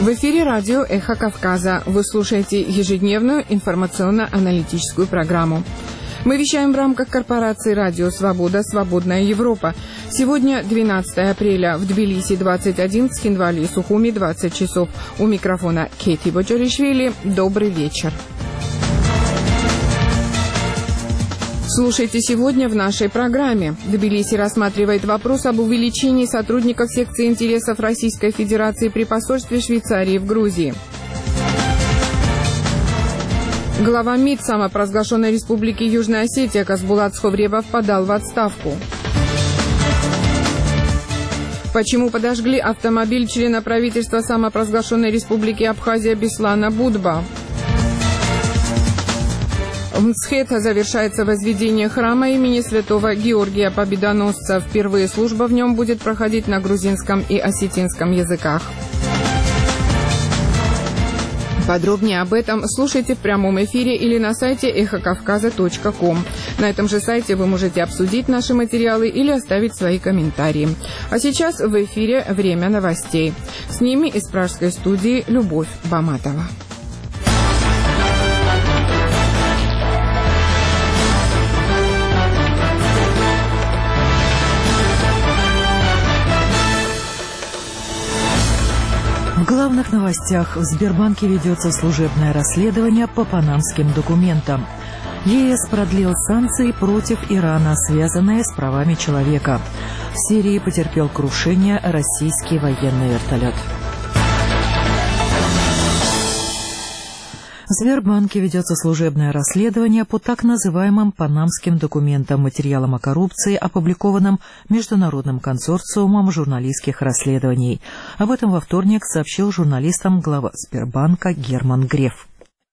В эфире радио «Эхо Кавказа». Вы слушаете ежедневную информационно-аналитическую программу. Мы вещаем в рамках корпорации «Радио Свобода. Свободная Европа». Сегодня 12 апреля. В Тбилиси 21, в Схинвали и Сухуми 20 часов. У микрофона Кети Боджаришвили. Добрый вечер. Слушайте сегодня в нашей программе. Тбилиси рассматривает вопрос об увеличении сотрудников секции интересов Российской Федерации при посольстве Швейцарии в Грузии. Глава МИД самопровозглашенной Республики Южная Осетия Казбулат Сховребов подал в отставку. Почему подожгли автомобиль члена правительства самопровозглашенной Республики Абхазия Беслана Будба? В Мцхете завершается возведение храма имени святого Георгия Победоносца. Впервые служба в нем будет проходить на грузинском и осетинском языках. Подробнее об этом слушайте в прямом эфире или на сайте эхокавказа.ком. На этом же сайте вы можете обсудить наши материалы или оставить свои комментарии. А сейчас в эфире «Время новостей». С ними из пражской студии Любовь Баматова. В главных новостях: в Сбербанке ведется служебное расследование по панамским документам. ЕС продлил санкции против Ирана, связанные с правами человека. В Сирии потерпел крушение российский военный вертолет. В Сбербанке ведется служебное расследование по так называемым панамским документам, материалам о коррупции, опубликованным Международным консорциумом журналистских расследований. Об этом во вторник сообщил журналистам глава Сбербанка Герман Греф.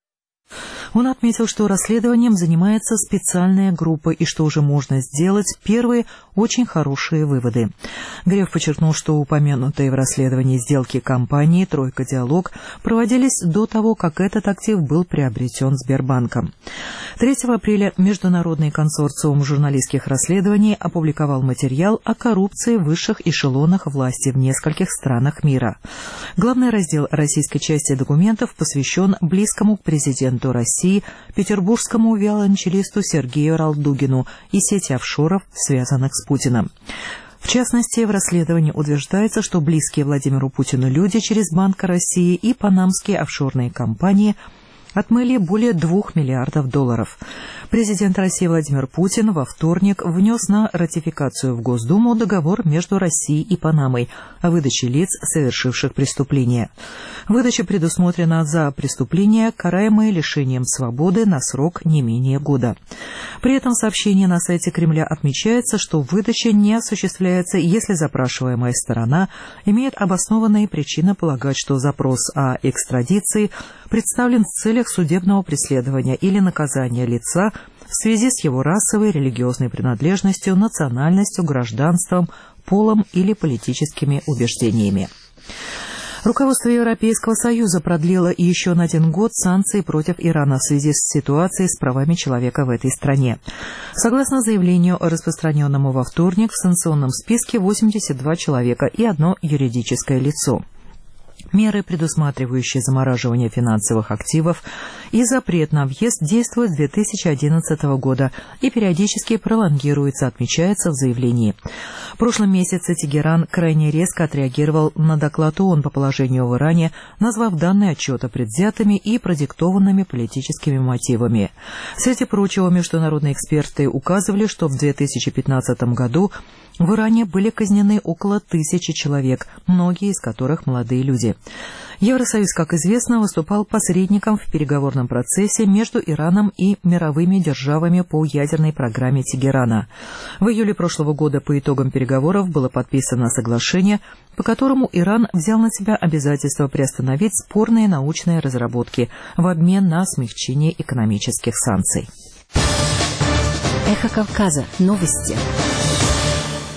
Он отметил, что расследованием занимается специальная группа и что уже можно сделать первые очень хорошие выводы. Греф подчеркнул, что упомянутые в расследовании сделки компании «Тройка Диалог» проводились до того, как этот актив был приобретен Сбербанком. 3 апреля Международный консорциум журналистских расследований опубликовал материал о коррупции в высших эшелонах власти в нескольких странах мира. Главный раздел российской части документов посвящен близкому к президенту России петербургскому виолончелисту Сергею Ралдугину и сети офшоров, связанных с Путиным. В частности, в расследовании утверждается, что близкие Владимиру Путину люди через Банк России и панамские офшорные компании отмыли более $2 миллиардов. Президент России Владимир Путин во вторник внес на ратификацию в Госдуму договор между Россией и Панамой о выдаче лиц, совершивших преступления. Выдача предусмотрена за преступления, караемые лишением свободы на срок не менее года. При этом в сообщении на сайте Кремля отмечается, что выдача не осуществляется, если запрашиваемая сторона имеет обоснованные причины полагать, что запрос о экстрадиции представлен в целях судебного преследования или наказания лица в связи с его расовой, религиозной принадлежностью, национальностью, гражданством, полом или политическими убеждениями. Руководство Европейского Союза продлило еще на 1 год санкции против Ирана в связи с ситуацией с правами человека в этой стране. Согласно заявлению, распространенному во вторник, в санкционном списке 82 человека и 1 юридическое лицо. Меры, предусматривающие замораживание финансовых активов и запрет на въезд, действуют с 2011 года и периодически пролонгируются, отмечается в заявлении. В прошлом месяце Тегеран крайне резко отреагировал на доклад ООН по положению в Иране, назвав данные отчета предвзятыми и продиктованными политическими мотивами. Среди прочего, международные эксперты указывали, что в 2015 году в Иране были казнены около 1000 человек, многие из которых молодые люди. Евросоюз, как известно, выступал посредником в переговорном процессе между Ираном и мировыми державами по ядерной программе Тегерана. В июле прошлого года по итогам переговоров было подписано соглашение, по которому Иран взял на себя обязательство приостановить спорные научные разработки в обмен на смягчение экономических санкций. Эхо Кавказа. Новости.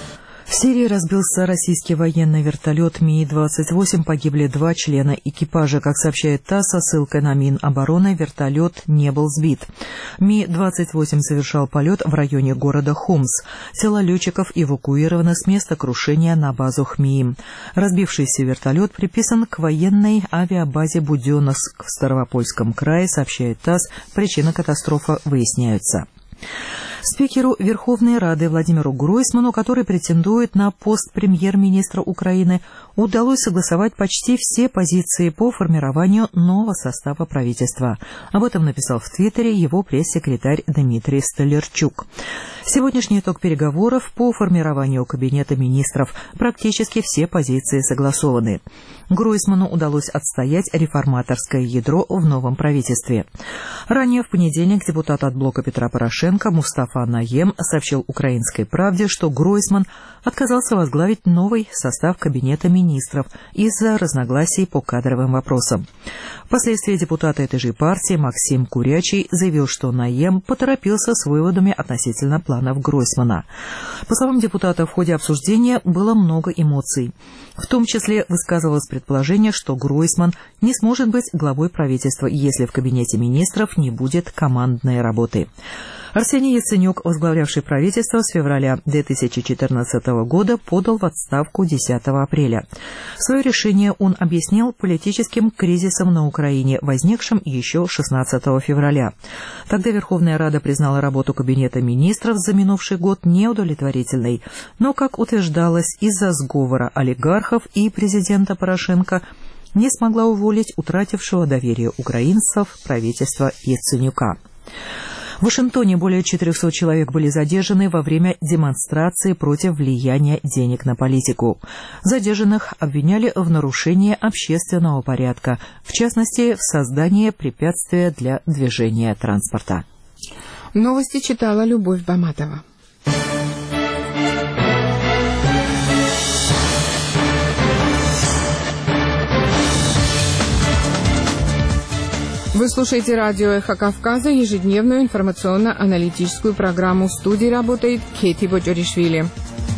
В Сирии разбился российский военный вертолет Ми-28, погибли 2 члена экипажа. Как сообщает ТАСС со ссылкой на Минобороны, вертолет не был сбит. Ми-28 совершал полет в районе города Хомс. Тела летчиков эвакуированы с места крушения на базу ХМИИ. Разбившийся вертолет приписан к военной авиабазе Буденновск в Ставропольском крае, сообщает ТАСС. Причины катастрофы выясняются. Спикеру Верховной Рады Владимиру Гройсману, который претендует на пост премьер-министра Украины, удалось согласовать почти все позиции по формированию нового состава правительства. Об этом написал в Твиттере его пресс-секретарь Дмитрий Столярчук. Сегодняшний итог переговоров по формированию Кабинета министров. Практически все позиции согласованы. Гройсману удалось отстоять реформаторское ядро в новом правительстве. Ранее в понедельник депутат от блока Петра Порошенко Мустафа Наем сообщил «Украинской правде», что Гройсман отказался возглавить новый состав Кабинета министров из-за разногласий по кадровым вопросам. Впоследствии депутат этой же партии Максим Курячий заявил, что Наем поторопился с выводами относительно планов Гройсмана. По словам депутата, в ходе обсуждения было много эмоций. В том числе высказывалось предположение, что Гройсман не сможет быть главой правительства, если в Кабинете министров не будет командной работы. Арсений Яценюк, возглавлявший правительство с февраля 2014 года, подал в отставку 10 апреля. Свое решение он объяснил политическим кризисом на Украине, возникшим еще 16 февраля. Тогда Верховная Рада признала работу Кабинета министров за минувший год неудовлетворительной. Но, как утверждалось, из-за сговора олигархов и президента Порошенко не смогла уволить утратившего доверие украинцев правительства Яценюка. В Вашингтоне более 400 человек были задержаны во время демонстрации против влияния денег на политику. Задержанных обвиняли в нарушении общественного порядка, в частности, в создании препятствия для движения транспорта. Новости читала Любовь Баматова. Вы слушаете радио «Эхо Кавказа», ежедневную информационно-аналитическую программу. В студии работает Кети Боджоришвили.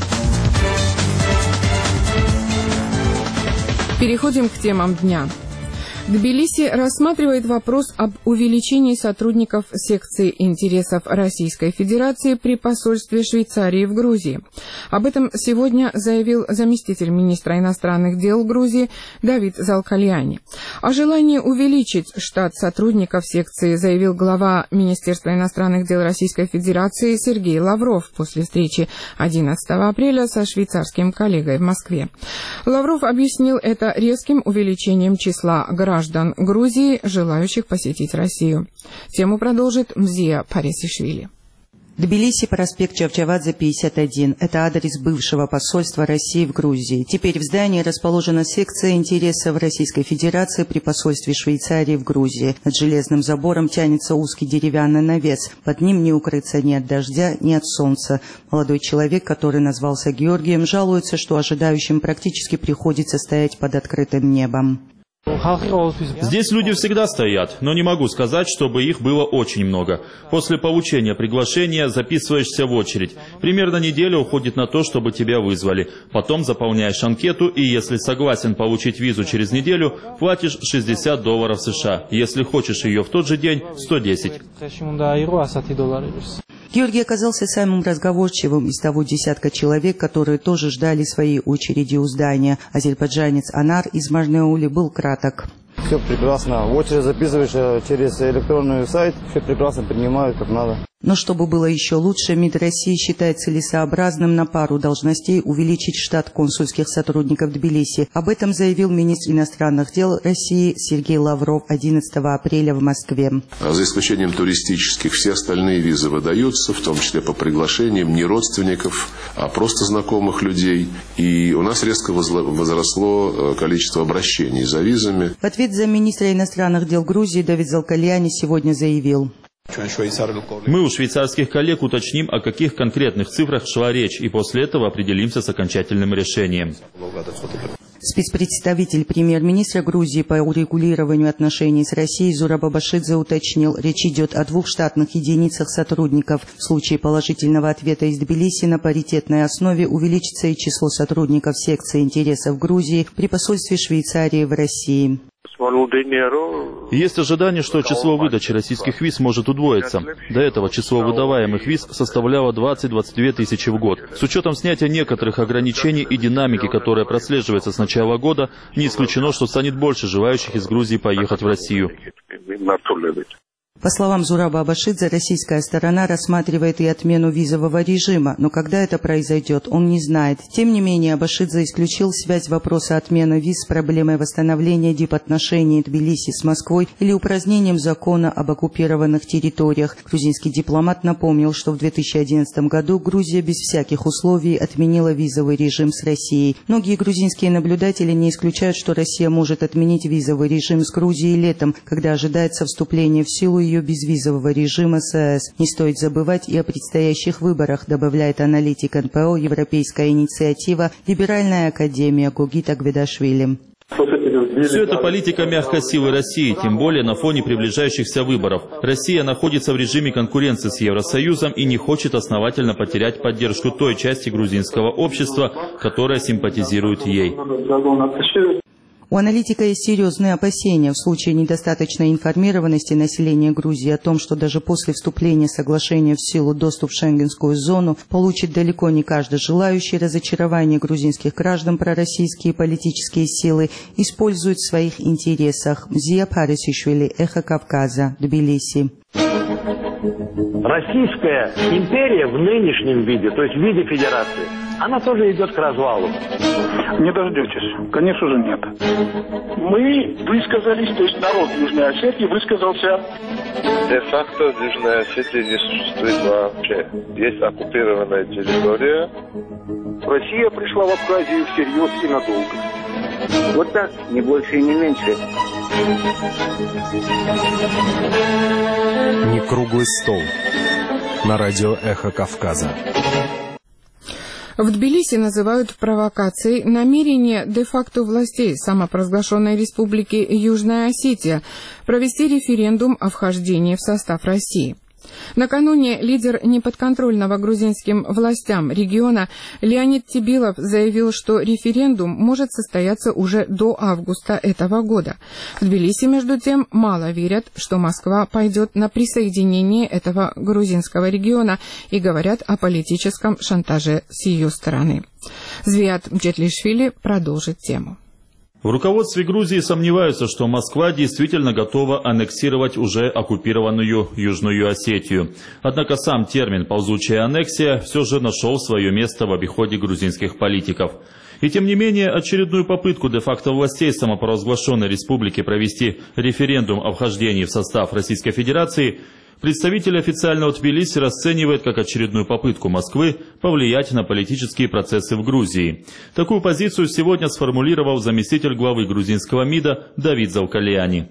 Переходим к темам дня. Тбилиси рассматривает вопрос об увеличении сотрудников секции интересов Российской Федерации при посольстве Швейцарии в Грузии. Об этом сегодня заявил заместитель министра иностранных дел Грузии Давид Залкальяни. О желании увеличить штат сотрудников секции заявил глава Министерства иностранных дел Российской Федерации Сергей Лавров после встречи 11 апреля со швейцарским коллегой в Москве. Лавров объяснил это резким увеличением числа граждан Грузии, желающих посетить Россию. Тему продолжит Мзия Парисишвили. Тбилиси, проспект Чавчавадзе, 51. Это адрес бывшего посольства России в Грузии. Теперь в здании расположена секция интересов Российской Федерации при посольстве Швейцарии в Грузии. Над железным забором тянется узкий деревянный навес. Под ним не укрыться ни от дождя, ни от солнца. Молодой человек, который назвался Георгием, жалуется, что ожидающим практически приходится стоять под открытым небом. Здесь люди всегда стоят, но не могу сказать, чтобы их было очень много. После получения приглашения записываешься в очередь. Примерно неделя уходит на то, чтобы тебя вызвали. Потом заполняешь анкету, и если согласен получить визу через неделю, платишь $60 США. Если хочешь ее в тот же день, 110. Георгий оказался самым разговорчивым из того десятка человек, которые тоже ждали своей очереди у здания. Азербайджанец Анар из Мажнеули был краток. Все прекрасно. В очередь записываешь через электронный сайт. Все прекрасно принимают, как надо. Но чтобы было еще лучше, МИД России считает целесообразным на пару должностей увеличить штат консульских сотрудников Тбилиси. Об этом заявил министр иностранных дел России Сергей Лавров 11 апреля в Москве. За исключением туристических, все остальные визы выдаются, в том числе по приглашениям не родственников, а просто знакомых людей. И у нас резко возросло количество обращений за визами. В ответ замминистра иностранных дел Грузии Давид Залкальяни сегодня заявил: мы у швейцарских коллег уточним, о каких конкретных цифрах шла речь, и после этого определимся с окончательным решением. Спецпредставитель премьер-министра Грузии по урегулированию отношений с Россией Зураб Абашидзе уточнил, речь идет о 2 штатных единицах сотрудников. В случае положительного ответа из Тбилиси на паритетной основе увеличится и число сотрудников секции интересов Грузии при посольстве Швейцарии в России. Есть ожидание, что число выдачи российских виз может удвоиться. До этого число выдаваемых виз составляло 20-22 тысячи в год. С учетом снятия некоторых ограничений и динамики, которая прослеживается с начала года, не исключено, что станет больше желающих из Грузии поехать в Россию. По словам Зураба Абашидзе, российская сторона рассматривает и отмену визового режима, но когда это произойдет, он не знает. Тем не менее, Абашидзе исключил связь вопроса отмены виз с проблемой восстановления дипотношений Тбилиси с Москвой или упразднением закона об оккупированных территориях. Грузинский дипломат напомнил, что в 2011 году Грузия без всяких условий отменила визовый режим с Россией. Многие грузинские наблюдатели не исключают, что Россия может отменить визовый режим с Грузией летом, когда ожидается вступление в силу ее безвизового режима с ЕС. Не стоит забывать и о предстоящих выборах, добавляет аналитик НПО «Европейская инициатива» Либеральная академия Гогита Гведашвили. Все это политика мягкой силы России, тем более на фоне приближающихся выборов. Россия находится в режиме конкуренции с Евросоюзом и не хочет основательно потерять поддержку той части грузинского общества, которая симпатизирует ей. У аналитика есть серьезные опасения в случае недостаточной информированности населения Грузии о том, что даже после вступления соглашения в силу доступ в шенгенскую зону получит далеко не каждый желающий. Разочарование грузинских граждан пророссийские политические силы используют в своих интересах. Зия Парисишвили, Эхо Кавказа, Тбилиси. Российская империя в нынешнем виде, то есть в виде федерации, она тоже идет к развалу. Не дождетесь. Конечно же нет. Мы высказались, то есть народ Южной Осетии высказался. Де-факто в Южной Осетии не существует вообще. Есть оккупированная территория. Россия пришла в Абхазию всерьез и надолго. Вот так, не больше и не меньше. Не круглый стол. На радио «Эхо Кавказа». В Тбилиси называют провокацией намерение де-факто властей самопровозглашенной республики Южная Осетия провести референдум о вхождении в состав России. Накануне лидер неподконтрольного грузинским властям региона Леонид Тебилов заявил, что референдум может состояться уже до августа этого года. В Тбилиси, между тем, мало верят, что Москва пойдет на присоединение этого грузинского региона и говорят о политическом шантаже с ее стороны. Звиат Мчетлишвили продолжит тему. В руководстве Грузии сомневаются, что Москва действительно готова аннексировать уже оккупированную Южную Осетию. Однако сам термин «ползучая аннексия» все же нашел свое место в обиходе грузинских политиков. И тем не менее, очередную попытку де-факто властей самопровозглашенной республики провести референдум о вхождении в состав Российской Федерации представитель официального Тбилиси расценивает как очередную попытку Москвы повлиять на политические процессы в Грузии. Такую позицию сегодня сформулировал заместитель главы грузинского МИДа Давид Заукалиани.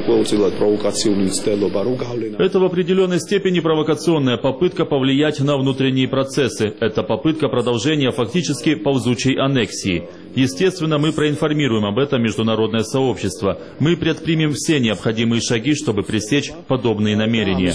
Это в определенной степени провокационная попытка повлиять на внутренние процессы. Это попытка продолжения фактически ползучей аннексии. Естественно, мы проинформируем об этом международное сообщество. Мы предпримем все необходимые шаги, чтобы пресечь подобные намерения,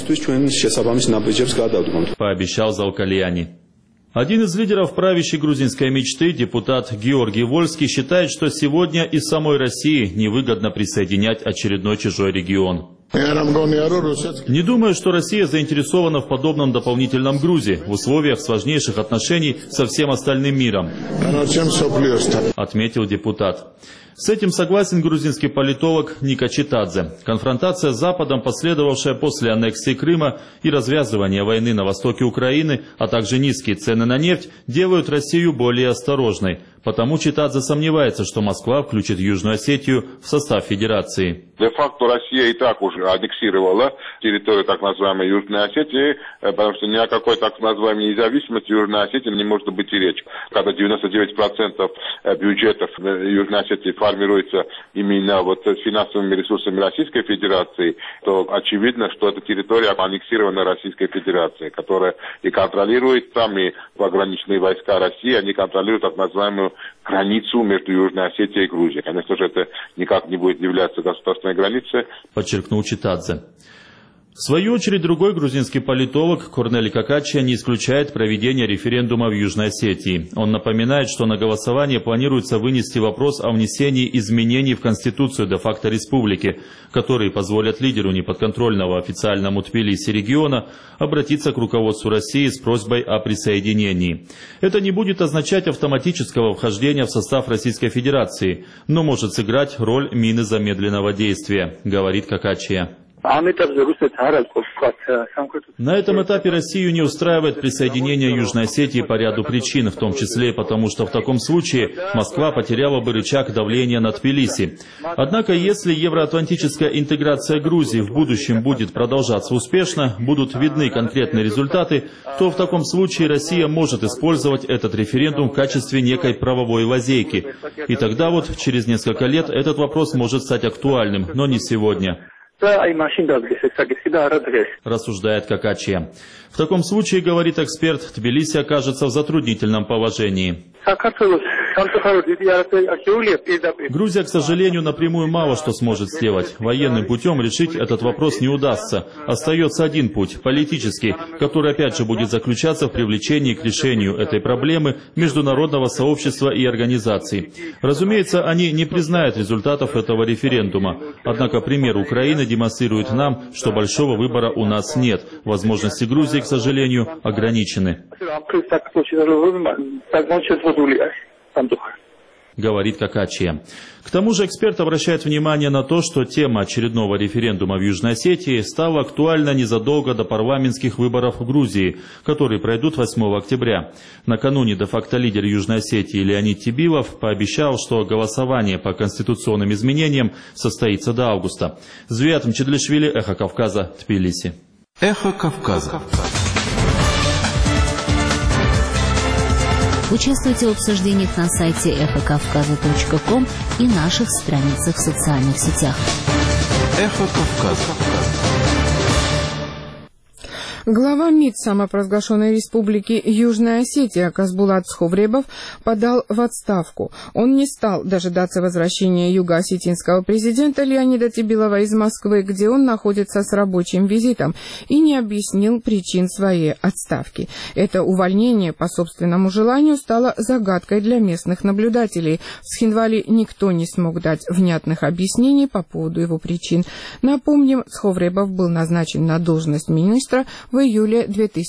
пообещал Заукалиани. Один из лидеров правящей грузинской мечты, депутат Георгий Вольский, считает, что сегодня и самой России невыгодно присоединять очередной чужой регион. Не думаю, что Россия заинтересована в подобном дополнительном грузе в условиях сложнейших отношений со всем остальным миром, отметил депутат. С этим согласен грузинский политолог Ника Читадзе. Конфронтация с Западом, последовавшая после аннексии Крыма и развязывания войны на востоке Украины, а также низкие цены на нефть, делают Россию более осторожной. Потому Читадзе сомневается, что Москва включит Южную Осетию в состав Федерации. Де-факто Россия и так уже аннексировала территорию так называемой Южной Осетии, потому что ни о какой так называемой независимости Южной Осетии не может быть и речи. Когда 99% бюджетов Южной Осетии формируется именно вот с финансовыми ресурсами Российской Федерации, то очевидно, что это территория аннексированной Российской Федерации, которая и контролирует сами пограничные войска России, они контролируют так называемую границу между Южной Осетией и Грузией. Конечно же, это никак не будет являться государственной границей. Подчеркнул Читадзе. В свою очередь, другой грузинский политолог Корнели Какачия не исключает проведение референдума в Южной Осетии. Он напоминает, что на голосование планируется вынести вопрос о внесении изменений в Конституцию де-факто республики, которые позволят лидеру неподконтрольного официальному Тбилиси региона обратиться к руководству России с просьбой о присоединении. Это не будет означать автоматического вхождения в состав Российской Федерации, но может сыграть роль мины замедленного действия, говорит Какачия. На этом этапе Россию не устраивает присоединение Южной Осетии по ряду причин, в том числе и потому, что в таком случае Москва потеряла бы рычаг давления на Тбилиси. Однако, если евроатлантическая интеграция Грузии в будущем будет продолжаться успешно, будут видны конкретные результаты, то в таком случае Россия может использовать этот референдум в качестве некой правовой лазейки. И тогда вот через несколько лет этот вопрос может стать актуальным, но не сегодня. Рассуждает Какачия. В таком случае, говорит эксперт, Тбилиси окажется в затруднительном положении. Грузия, к сожалению, напрямую мало что сможет сделать. Военным путем решить этот вопрос не удастся. Остается один путь, политический, который опять же будет заключаться в привлечении к решению этой проблемы международного сообщества и организаций. Разумеется, они не признают результатов этого референдума. Однако пример Украины демонстрирует нам, что большого выбора у нас нет. Возможности Грузии, к сожалению, ограничены. Говорит Какачия. К тому же эксперт обращает внимание на то, что тема очередного референдума в Южной Осетии стала актуальна незадолго до парламентских выборов в Грузии, которые пройдут 8 октября. Накануне де-факто лидер Южной Осетии Леонид Тибилов пообещал, что голосование по конституционным изменениям состоится до августа. Звиат Мчедлишвили, Эхо Кавказа, Тбилиси. Эхо Кавказа. Участвуйте в обсуждениях на сайте эхокавказа.ком и наших страницах в социальных сетях. Эхо Кавказа. Глава МИД самопровозглашенной республики Южная Осетия Казбулат Сховребов подал в отставку. Он не стал дожидаться возвращения юго-осетинского президента Леонида Тибилова из Москвы, где он находится с рабочим визитом, и не объяснил причин своей отставки. Это увольнение по собственному желанию стало загадкой для местных наблюдателей. В Схиндвале никто не смог дать внятных объяснений по поводу его причин. Напомним, Сховребов был назначен на должность министра в июле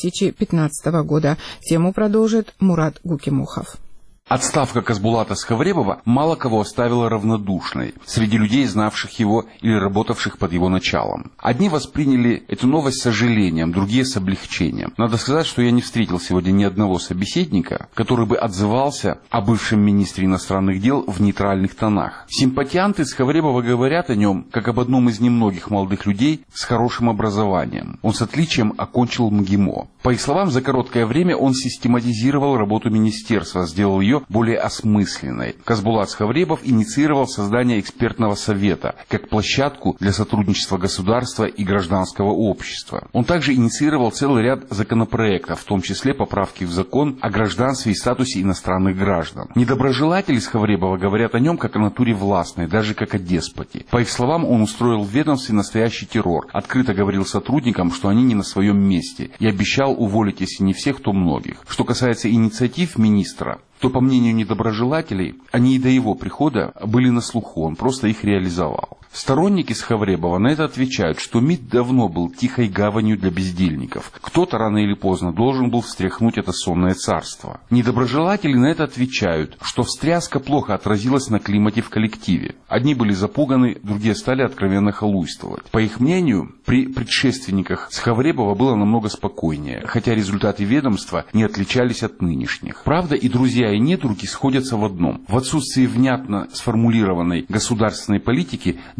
2015 года. Тему продолжит Мурат Гукимухов. Отставка Казбулата Сховребова мало кого оставила равнодушной среди людей, знавших его или работавших под его началом. Одни восприняли эту новость с сожалением, другие с облегчением. Надо сказать, что я не встретил сегодня ни одного собеседника, который бы отзывался о бывшем министре иностранных дел в нейтральных тонах. Симпатианты Сховребова говорят о нем как об одном из немногих молодых людей с хорошим образованием. Он с отличием окончил МГИМО. По их словам, за короткое время он систематизировал работу министерства, сделал ее более осмысленной. Казбулат Сховребов инициировал создание экспертного совета как площадку для сотрудничества государства и гражданского общества. Он также инициировал целый ряд законопроектов, в том числе поправки в закон о гражданстве и статусе иностранных граждан. Недоброжелатели Сховребова говорят о нем как о натуре властной, даже как о деспоте. По их словам, он устроил в ведомстве настоящий террор, открыто говорил сотрудникам, что они не на своем месте, и обещал уволить, если не всех, то многих. Что касается инициатив министра, то, по мнению недоброжелателей, они и до его прихода были на слуху, он просто их реализовал. Сторонники Сховребова на это отвечают, что МИД давно был тихой гаванью для бездельников. Кто-то рано или поздно должен был встряхнуть это сонное царство. Недоброжелатели на это отвечают, что встряска плохо отразилась на климате в коллективе. Одни были запуганы, другие стали откровенно халуйствовать. По их мнению, при предшественниках Сховребова было намного спокойнее, хотя результаты ведомства не отличались от нынешних. Правда, и друзья, и недруги сходятся в одном. В отсутствии внятно сформулированной государственной политики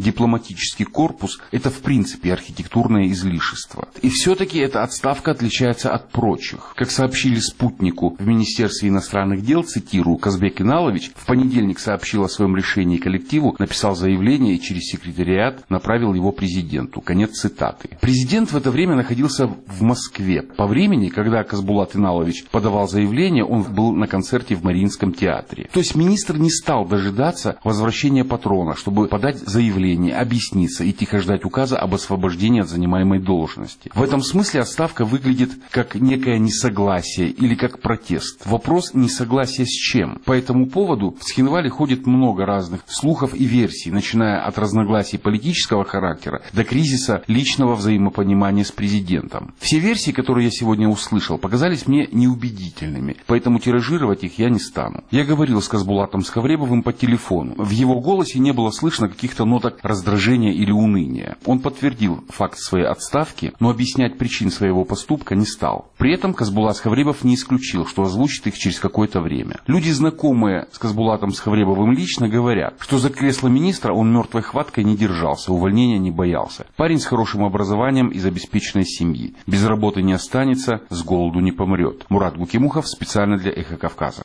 дипломатический корпус – это в принципе архитектурное излишество. И все-таки эта отставка отличается от прочих. Как сообщили «Спутнику» в Министерстве иностранных дел, цитирую, Казбек Иналович в понедельник сообщил о своем решении коллективу, написал заявление и через секретариат направил его президенту. Конец цитаты. Президент в это время находился в Москве. По времени, когда Казбулат Иналович подавал заявление, он был на концерте в Мариинском театре. То есть министр не стал дожидаться возвращения патрона, чтобы подать заявление, объясниться и тихо ждать указа об освобождении от занимаемой должности. В этом смысле отставка выглядит как некое несогласие или как протест. Вопрос несогласия с чем? По этому поводу в Схинвале ходит много разных слухов и версий, начиная от разногласий политического характера до кризиса личного взаимопонимания с президентом. Все версии, которые я сегодня услышал, показались мне неубедительными, поэтому тиражировать их я не стану. Я говорил с Казбулатом Схавребовым по телефону. В его голосе не было слышно каких-то ноток раздражения или уныния. Он подтвердил факт своей отставки, но объяснять причин своего поступка не стал. При этом Казбулат Схавребов не исключил, что озвучит их через какое-то время. Люди, знакомые с Казбулатом Схавребовым лично, говорят, что за кресло министра он мертвой хваткой не держался, увольнения не боялся. Парень с хорошим образованием из обеспеченной семьи. Без работы не останется, с голоду не помрет. Мурат Гукимухов специально для «Эхо Кавказа».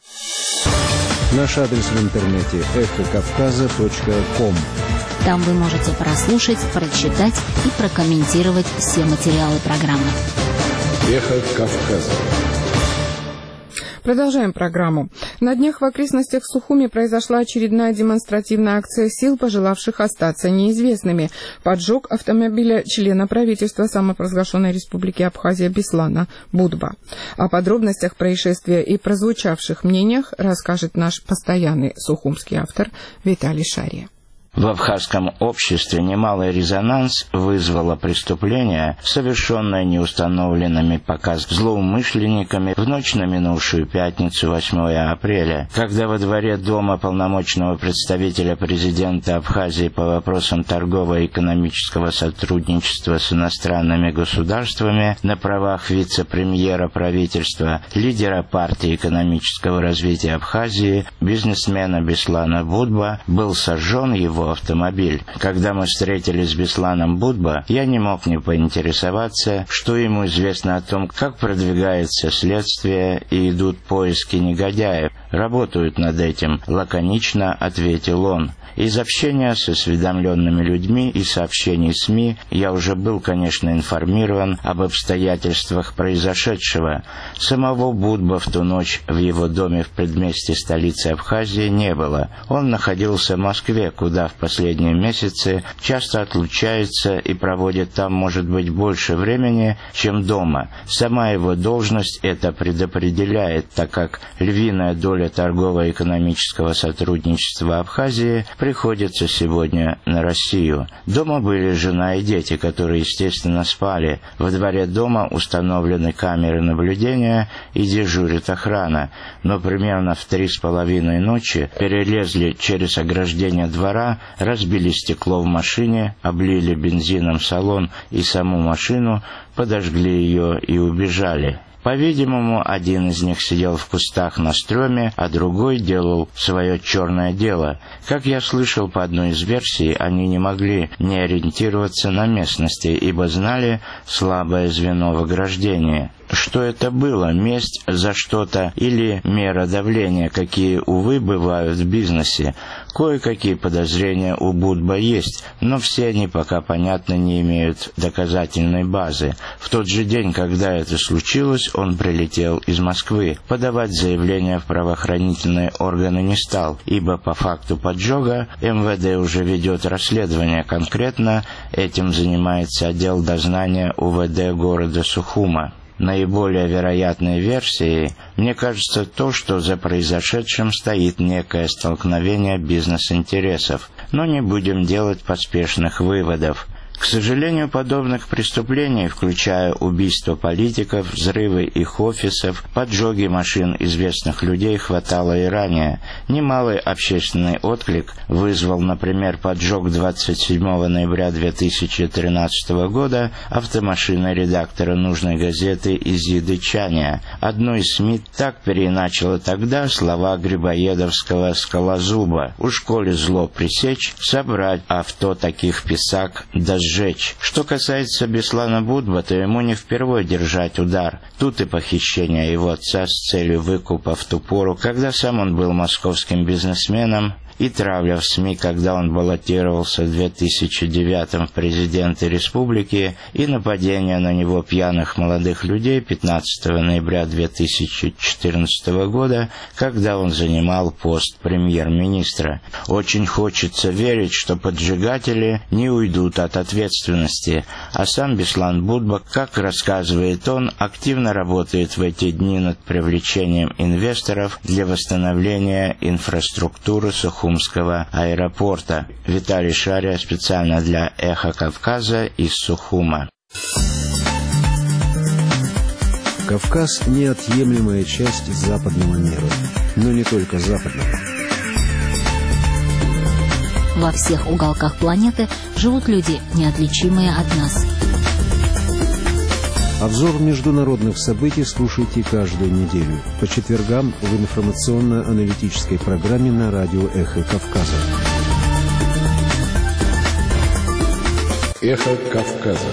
Наш адрес в интернете эхокавказа.ком. Там вы можете прослушать, прочитать и прокомментировать все материалы программы. «Эхо Кавказа». Продолжаем программу. На днях в окрестностях Сухуми произошла очередная демонстративная акция сил, пожелавших остаться неизвестными. Поджог автомобиля члена правительства самопровозглашенной республики Абхазия Беслана Будба. О подробностях происшествия и прозвучавших мнениях расскажет наш постоянный сухумский автор Виталий Шария. В абхазском обществе немалый резонанс вызвало преступление, совершенное неустановленными пока злоумышленниками в ночь на минувшую пятницу 8 апреля, когда во дворе дома полномочного представителя президента Абхазии по вопросам торгово-экономического сотрудничества с иностранными государствами на правах вице-премьера правительства, лидера партии экономического развития Абхазии, бизнесмена Беслана Будба, был сожжен его автомобиль. Когда мы встретились с Бесланом Будба, я не мог не поинтересоваться, что ему известно о том, как продвигается следствие и идут поиски негодяев. Работают над этим, лаконично ответил он. Из общения с осведомленными людьми и сообщений СМИ я уже был, конечно, информирован об обстоятельствах произошедшего. Самого Будба в ту ночь в его доме в предместье столицы Абхазии не было. Он находился в Москве, куда в последние месяцы часто отлучается и проводит там, может быть, больше времени, чем дома. Сама его должность это предопределяет, так как львиная доля торгово-экономического сотрудничества Абхазии приходится сегодня на Россию. Дома были жена и дети, которые, естественно, спали. Во дворе дома установлены камеры наблюдения и дежурит охрана. Но примерно в 3:30 ночи перелезли через ограждение двора, разбили стекло в машине, облили бензином салон и саму машину, подожгли ее и убежали. По-видимому, один из них сидел в кустах на стреме, а другой делал свое черное дело. Как я слышал по одной из версий, они не могли не ориентироваться на местности, ибо знали слабое звено в ограждении. Что это было, месть за что-то или мера давления, какие, увы, бывают в бизнесе? Кое-какие подозрения у Будба есть, но все они пока, понятно, не имеют доказательной базы. В тот же день, когда это случилось, он прилетел из Москвы. Подавать заявление в правоохранительные органы не стал, ибо по факту поджога МВД уже ведет расследование. Конкретно этим занимается отдел дознания УВД города Сухума. Наиболее вероятной версией, мне кажется, то, что за произошедшим стоит некое столкновение бизнес-интересов. Но не будем делать поспешных выводов. К сожалению, подобных преступлений, включая убийства политиков, взрывы их офисов, поджоги машин известных людей, хватало и ранее. Немалый общественный отклик вызвал, например, поджог 27 ноября 2013 года автомашины редактора нужной газеты Изиды Чаня. Одно из СМИ так переиначило тогда слова грибоедовского скалозуба: «Уж коли зло пресечь, собрать авто таких писак да сжечь». Что касается Беслана Будба, то ему не впервой держать удар. Тут и похищение его отца с целью выкупа в ту пору, когда сам он был московским бизнесменом, и травля в СМИ, когда он баллотировался в 2009 в президенты республики, и нападение на него пьяных молодых людей 15 ноября 2014 года, когда он занимал пост премьер-министра. Очень хочется верить, что поджигатели не уйдут от ответственности, а сам Беслан Будба, как рассказывает он, активно работает в эти дни над привлечением инвесторов для восстановления инфраструктуры Сухумского аэропорта. Виталий Шария специально для «Эхо Кавказа» из Сухума. Кавказ – неотъемлемая часть западного мира, но не только западного. Во всех уголках планеты живут люди, неотличимые от нас. Обзор международных событий слушайте каждую неделю по четвергам в информационно-аналитической программе на радио «Эхо Кавказа». «Эхо Кавказа».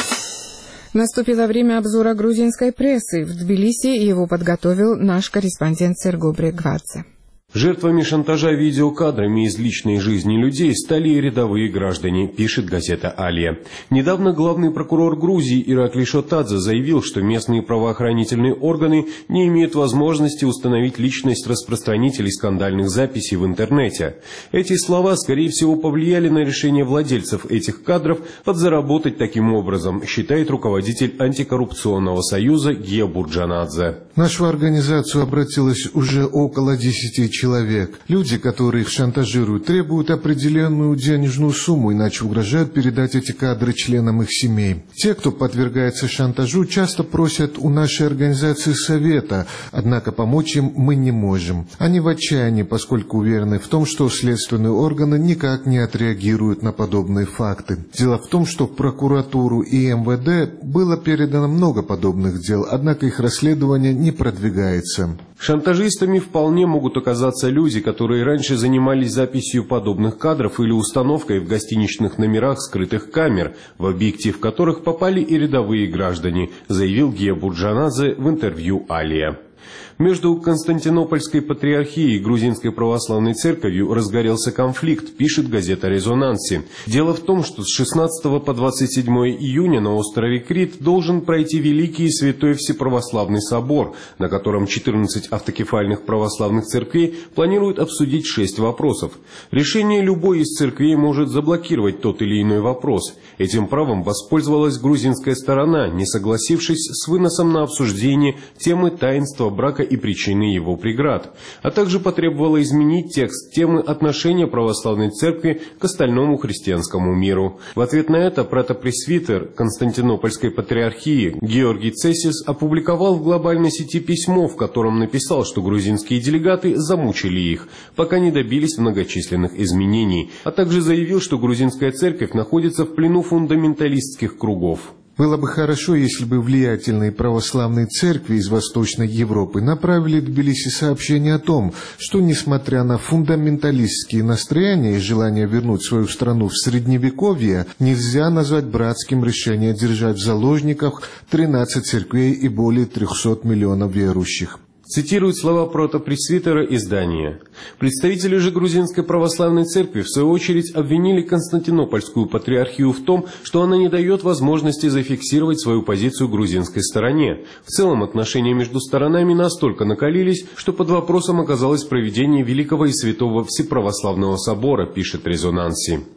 Наступило время обзора грузинской прессы. В Тбилиси его подготовил наш корреспондент Серго Брегвадзе. Жертвами шантажа видеокадрами из личной жизни людей стали и рядовые граждане, пишет газета «Алия». Недавно главный прокурор Грузии Иракли Шотадзе заявил, что местные правоохранительные органы не имеют возможности установить личность распространителей скандальных записей в интернете. Эти слова, скорее всего, повлияли на решение владельцев этих кадров подзаработать таким образом, считает руководитель антикоррупционного союза Гия Бурджанадзе. В нашу организацию обратилось уже около 10 человек. Люди, которые их шантажируют, требуют определенную денежную сумму, иначе угрожают передать эти кадры членам их семей. Те, кто подвергается шантажу, часто просят у нашей организации совета, однако помочь им мы не можем. Они в отчаянии, поскольку уверены в том, что следственные органы никак не отреагируют на подобные факты. Дело в том, что в прокуратуру и МВД было передано много подобных дел, однако их расследование не продвигается. Шантажистами вполне могут оказаться люди, которые раньше занимались записью подобных кадров или установкой в гостиничных номерах скрытых камер, в объектив которых попали и рядовые граждане, заявил Гия Бурджанадзе в интервью «Алия». Между Константинопольской патриархией и Грузинской православной церковью разгорелся конфликт, пишет газета «Резонанси». Дело в том, что с 16 по 27 июня на острове Крит должен пройти Великий и Святой Всеправославный собор, на котором 14 автокефальных православных церквей планируют обсудить 6 вопросов. Решение любой из церквей может заблокировать тот или иной вопрос. Этим правом воспользовалась грузинская сторона, не согласившись с выносом на обсуждение темы таинства брака и причины его преград, а также потребовала изменить текст темы отношения православной церкви к остальному христианскому миру. В ответ на это протопресвитер Константинопольской патриархии Георгий Цесис опубликовал в глобальной сети письмо, в котором написал, что грузинские делегаты замучили их, пока не добились многочисленных изменений, а также заявил, что грузинская церковь находится в плену фундаменталистских кругов. Было бы хорошо, если бы влиятельные православные церкви из Восточной Европы направили в Тбилиси сообщение о том, что, несмотря на фундаменталистские настроения и желание вернуть свою страну в Средневековье, нельзя назвать братским решение держать в заложниках 13 церквей и более 300 миллионов верующих. Цитирует слова протопресвитера издания. Представители же грузинской православной церкви в свою очередь обвинили Константинопольскую патриархию в том, что она не дает возможности зафиксировать свою позицию грузинской стороне. В целом отношения между сторонами настолько накалились, что под вопросом оказалось проведение Великого и Святого Всеправославного собора, пишет «Резонанси».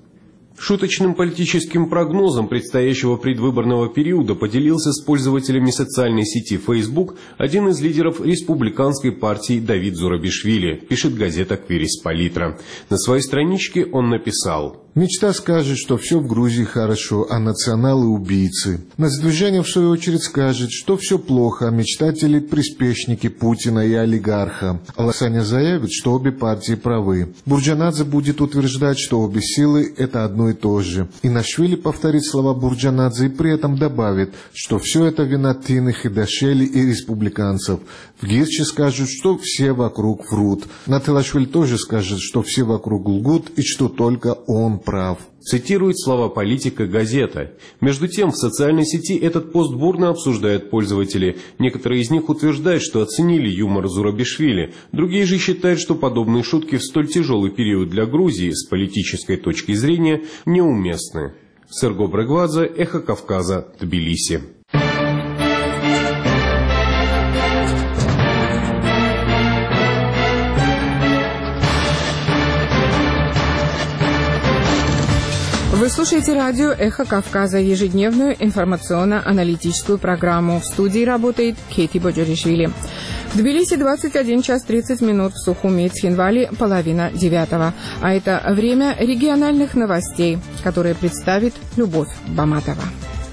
Шуточным политическим прогнозом предстоящего предвыборного периода поделился с пользователями социальной сети Facebook один из лидеров республиканской партии Давид Зурабишвили, пишет газета «Квирис-Палитра». На своей страничке он написал: «Мечта скажет, что все в Грузии хорошо, а националы – убийцы. Нацдвижение, в свою очередь, скажет, что все плохо, а мечтатели – приспешники Путина и олигарха. Аласаня заявит, что обе партии правы. Бурджанадзе будет утверждать, что обе силы – это одно и то же. Инашвили повторит слова Бурджанадзе и при этом добавит, что все это вина Тины, Хидашели и республиканцев. В Гирче скажут, что все вокруг врут. Натылашвили тоже скажет, что все вокруг лгут и что только он прав». Цитирует слова политика газета. Между тем, в социальной сети этот пост бурно обсуждают пользователи. Некоторые из них утверждают, что оценили юмор Зурабишвили. Другие же считают, что подобные шутки в столь тяжелый период для Грузии с политической точки зрения неуместны. Серго Брегвадзе, Эхо Кавказа, Тбилиси. Вы слушаете радио «Эхо Кавказа», ежедневную информационно-аналитическую программу. В студии работает Кейти Боджоришвили. В Тбилиси 21 час 30 минут, в Сухуми и Цхинвали 8:30. А это время региональных новостей, которые представит Любовь Баматова.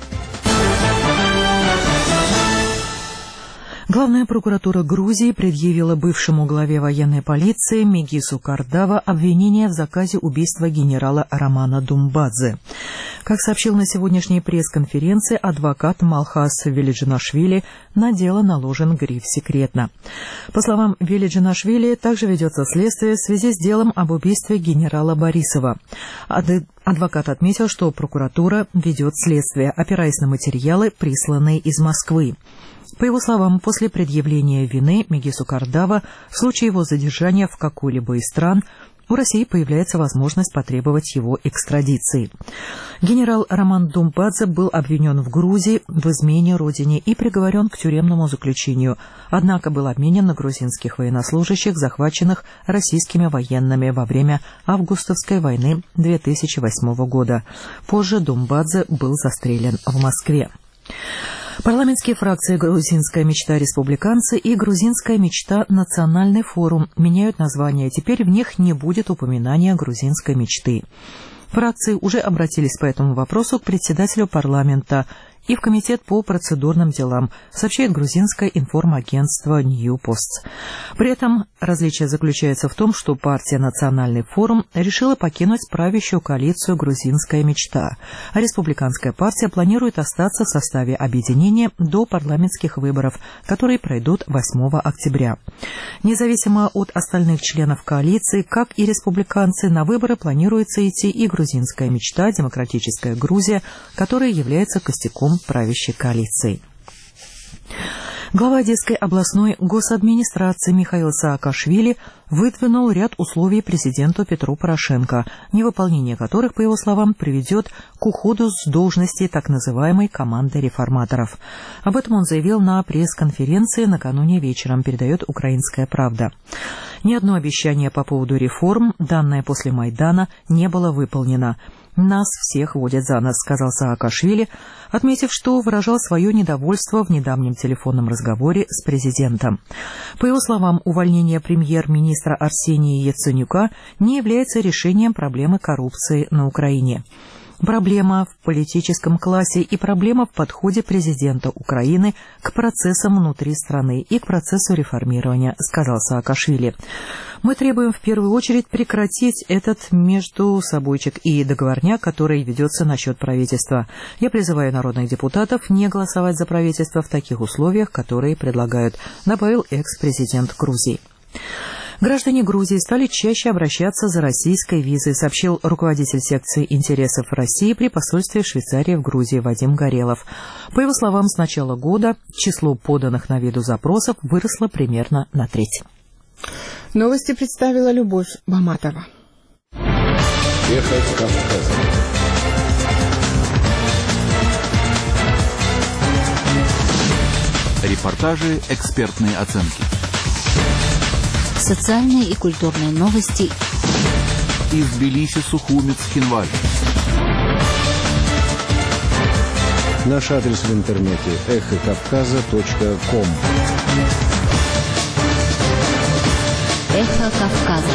Главная прокуратура Грузии предъявила бывшему главе военной полиции Мегису Кардава обвинение в заказе убийства генерала Романа Думбадзе. Как сообщил на сегодняшней пресс-конференции адвокат Малхас Велиджинашвили, на дело наложен гриф «секретно». По словам Велиджинашвили, также ведется следствие в связи с делом об убийстве генерала Борисова. Адвокат отметил, что прокуратура ведет следствие, опираясь на материалы, присланные из Москвы. По его словам, после предъявления вины Мегису Кардава в случае его задержания в какой-либо из стран у России появляется возможность потребовать его экстрадиции. Генерал Роман Думбадзе был обвинен в Грузии в измене родине и приговорен к тюремному заключению, однако был обменен на грузинских военнослужащих, захваченных российскими военными во время августовской войны 2008 года. Позже Думбадзе был застрелен в Москве. Парламентские фракции «Грузинская мечта» республиканцы и «Грузинская мечта» национальный форум меняют название. Теперь в них не будет упоминания грузинской мечты. Фракции уже обратились по этому вопросу к председателю парламента и в Комитет по процедурным делам, сообщает грузинское информагентство Ньюпост. При этом различие заключается в том, что партия «Национальный форум» решила покинуть правящую коалицию «Грузинская мечта», а республиканская партия планирует остаться в составе объединения до парламентских выборов, которые пройдут 8 октября. Независимо от остальных членов коалиции, как и республиканцы, на выборы планируется идти и «Грузинская мечта», «Демократическая Грузия», которая является костяком правящей коалиции. Глава Одесской областной госадминистрации Михаил Саакашвили выдвинул ряд условий президенту Петру Порошенко, невыполнение которых, по его словам, приведет к уходу с должности так называемой команды реформаторов. Об этом он заявил на пресс-конференции накануне вечером, передает «Украинская правда». Ни одно обещание по поводу реформ, данное после Майдана, не было выполнено. «Нас всех водят за нос», — сказал Саакашвили, отметив, что выражал свое недовольство в недавнем телефонном разговоре с президентом. По его словам, увольнение премьер-министра Арсения Яценюка не является решением проблемы коррупции на Украине. Проблема в политическом классе и проблема в подходе президента Украины к процессам внутри страны и к процессу реформирования, сказал Саакашвили. Мы требуем в первую очередь прекратить этот междусобойчик и договорняк, который ведется насчет правительства. Я призываю народных депутатов не голосовать за правительство в таких условиях, которые предлагают, добавил экс-президент Грузии. Граждане Грузии стали чаще обращаться за российской визой, сообщил руководитель секции интересов России при посольстве Швейцарии в Грузии Вадим Горелов. По его словам, с начала года число поданных на виду запросов выросло примерно на треть. Новости представила Любовь Баматова. Эхо Кавказа. Репортажи, экспертные оценки. Социальные и культурные новости из Тбилиси, Сухуми, Цхинвали. Наш адрес в интернете эхокавказа.ком. Эхо Кавказа.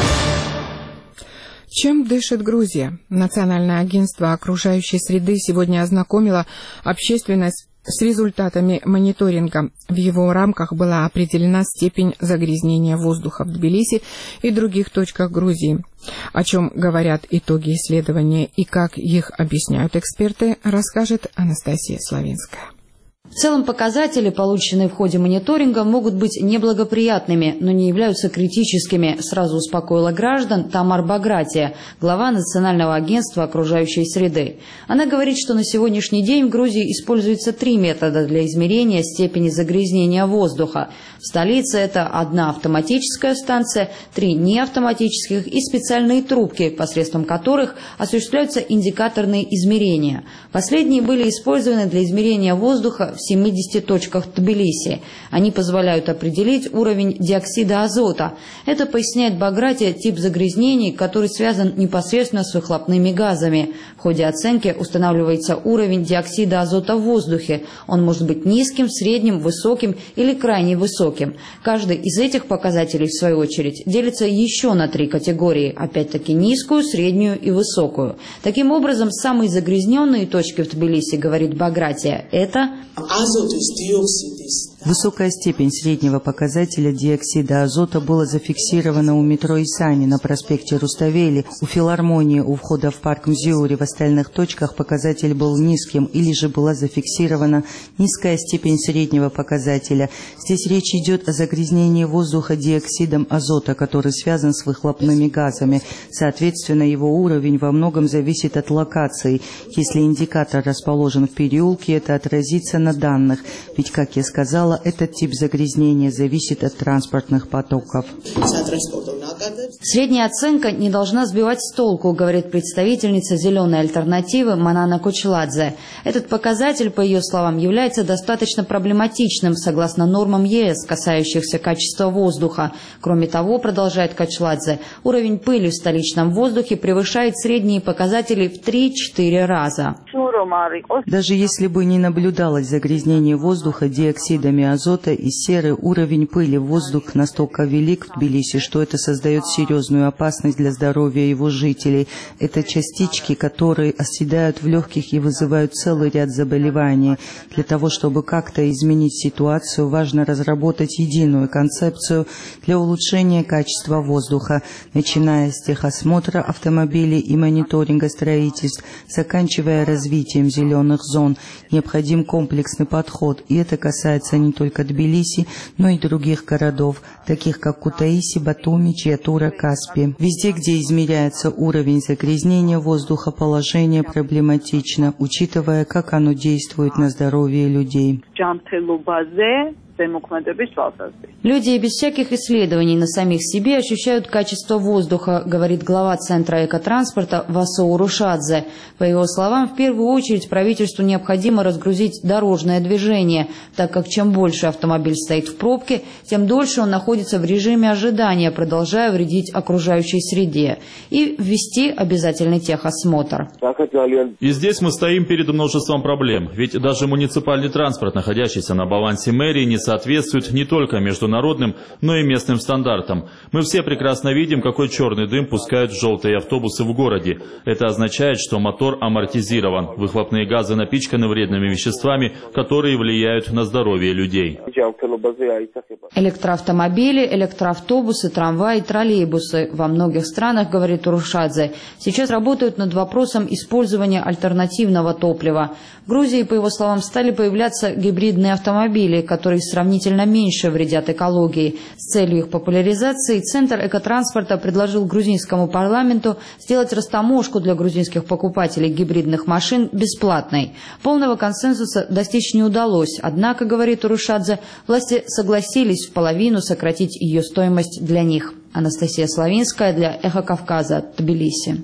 Чем дышит Грузия? Национальное агентство окружающей среды сегодня ознакомило общественность с результатами мониторинга. В его рамках была определена степень загрязнения воздуха в Тбилиси и других точках Грузии. О чем говорят итоги исследования и как их объясняют эксперты, расскажет Анастасия Славинская. В целом показатели, полученные в ходе мониторинга, могут быть неблагоприятными, но не являются критическими, сразу успокоила граждан Тамар Багратия, глава Национального агентства окружающей среды. Она говорит, что на сегодняшний день в Грузии используется 3 метода для измерения степени загрязнения воздуха. В столице это 1 автоматическая станция, 3 неавтоматических и специальные трубки, посредством которых осуществляются индикаторные измерения. Последние были использованы для измерения воздуха в 70 точках Тбилиси. Они позволяют определить уровень диоксида азота. Это, поясняет Багратия, тип загрязнений, который связан непосредственно с выхлопными газами. В ходе оценки устанавливается уровень диоксида азота в воздухе. Он может быть низким, средним, высоким или крайне высоким. Каждый из этих показателей, в свою очередь, делится еще на 3 категории. Опять-таки низкую, среднюю и высокую. Таким образом, самые загрязненные точки в Тбилиси, говорит Багратия, это высокая степень среднего показателя диоксида азота была зафиксирована у метро Исани на проспекте Руставели, у филармонии у входа в парк Мзиури. В остальных точках показатель был низким или же была зафиксирована низкая степень среднего показателя. Здесь речь идет о загрязнении воздуха диоксидом азота, который связан с выхлопными газами. Соответственно, его уровень во многом зависит от локации. Если индикатор расположен в переулке, это отразится на данных. Ведь, как я сказала, этот тип загрязнения зависит от транспортных потоков. Средняя оценка не должна сбивать с толку, говорит представительница «Зеленой альтернативы» Манана Кочладзе. Этот показатель, по ее словам, является достаточно проблематичным, согласно нормам ЕС, касающихся качества воздуха. Кроме того, продолжает Кочладзе, уровень пыли в столичном воздухе превышает средние показатели в 3-4 раза. Даже если бы не наблюдалось загрязнение воздуха диоксидами азота и серы, уровень пыли в воздух настолько велик в Тбилиси, что это создает серьезную опасность для здоровья его жителей. Это частички, которые оседают в легких и вызывают целый ряд заболеваний. Для того, чтобы как-то изменить ситуацию, важно разработать единую концепцию для улучшения качества воздуха, начиная с техосмотра автомобилей и мониторинга строительств, заканчивая развитием зеленых зон. Необходим комплексный подход, и это касается не только Тбилиси, но и других городов, таких как Кутаиси, Батуми, Чиатура, Каспи. Везде, где измеряется уровень загрязнения воздуха, положение проблематично, учитывая, как оно действует на здоровье людей. Люди без всяких исследований на самих себе ощущают качество воздуха, говорит глава Центра экотранспорта Васоу Рушадзе. По его словам, в первую очередь правительству необходимо разгрузить дорожное движение, так как чем больше автомобиль стоит в пробке, тем дольше он находится в режиме ожидания, продолжая вредить окружающей среде, и ввести обязательный техосмотр. И здесь мы стоим перед множеством проблем, ведь даже муниципальный транспорт, находящийся на балансе мэрии, не соответствует не только международным, но и местным стандартам. Мы все прекрасно видим, какой черный дым пускают желтые автобусы в городе. Это означает, что мотор амортизирован. Выхлопные газы напичканы вредными веществами, которые влияют на здоровье людей. Электроавтомобили, электроавтобусы, трамваи, троллейбусы во многих странах, говорит Рушадзе, сейчас работают над вопросом использования альтернативного топлива. В Грузии, по его словам, стали появляться гибридные автомобили, которые сравнительно меньше вредят экологии. С целью их популяризации Центр экотранспорта предложил грузинскому парламенту сделать растаможку для грузинских покупателей гибридных машин бесплатной. Полного консенсуса достичь не удалось, однако, говорит Рушадзе, власти согласились в половину сократить ее стоимость для них. Анастасия Славинская для «Эхо Кавказа», Тбилиси.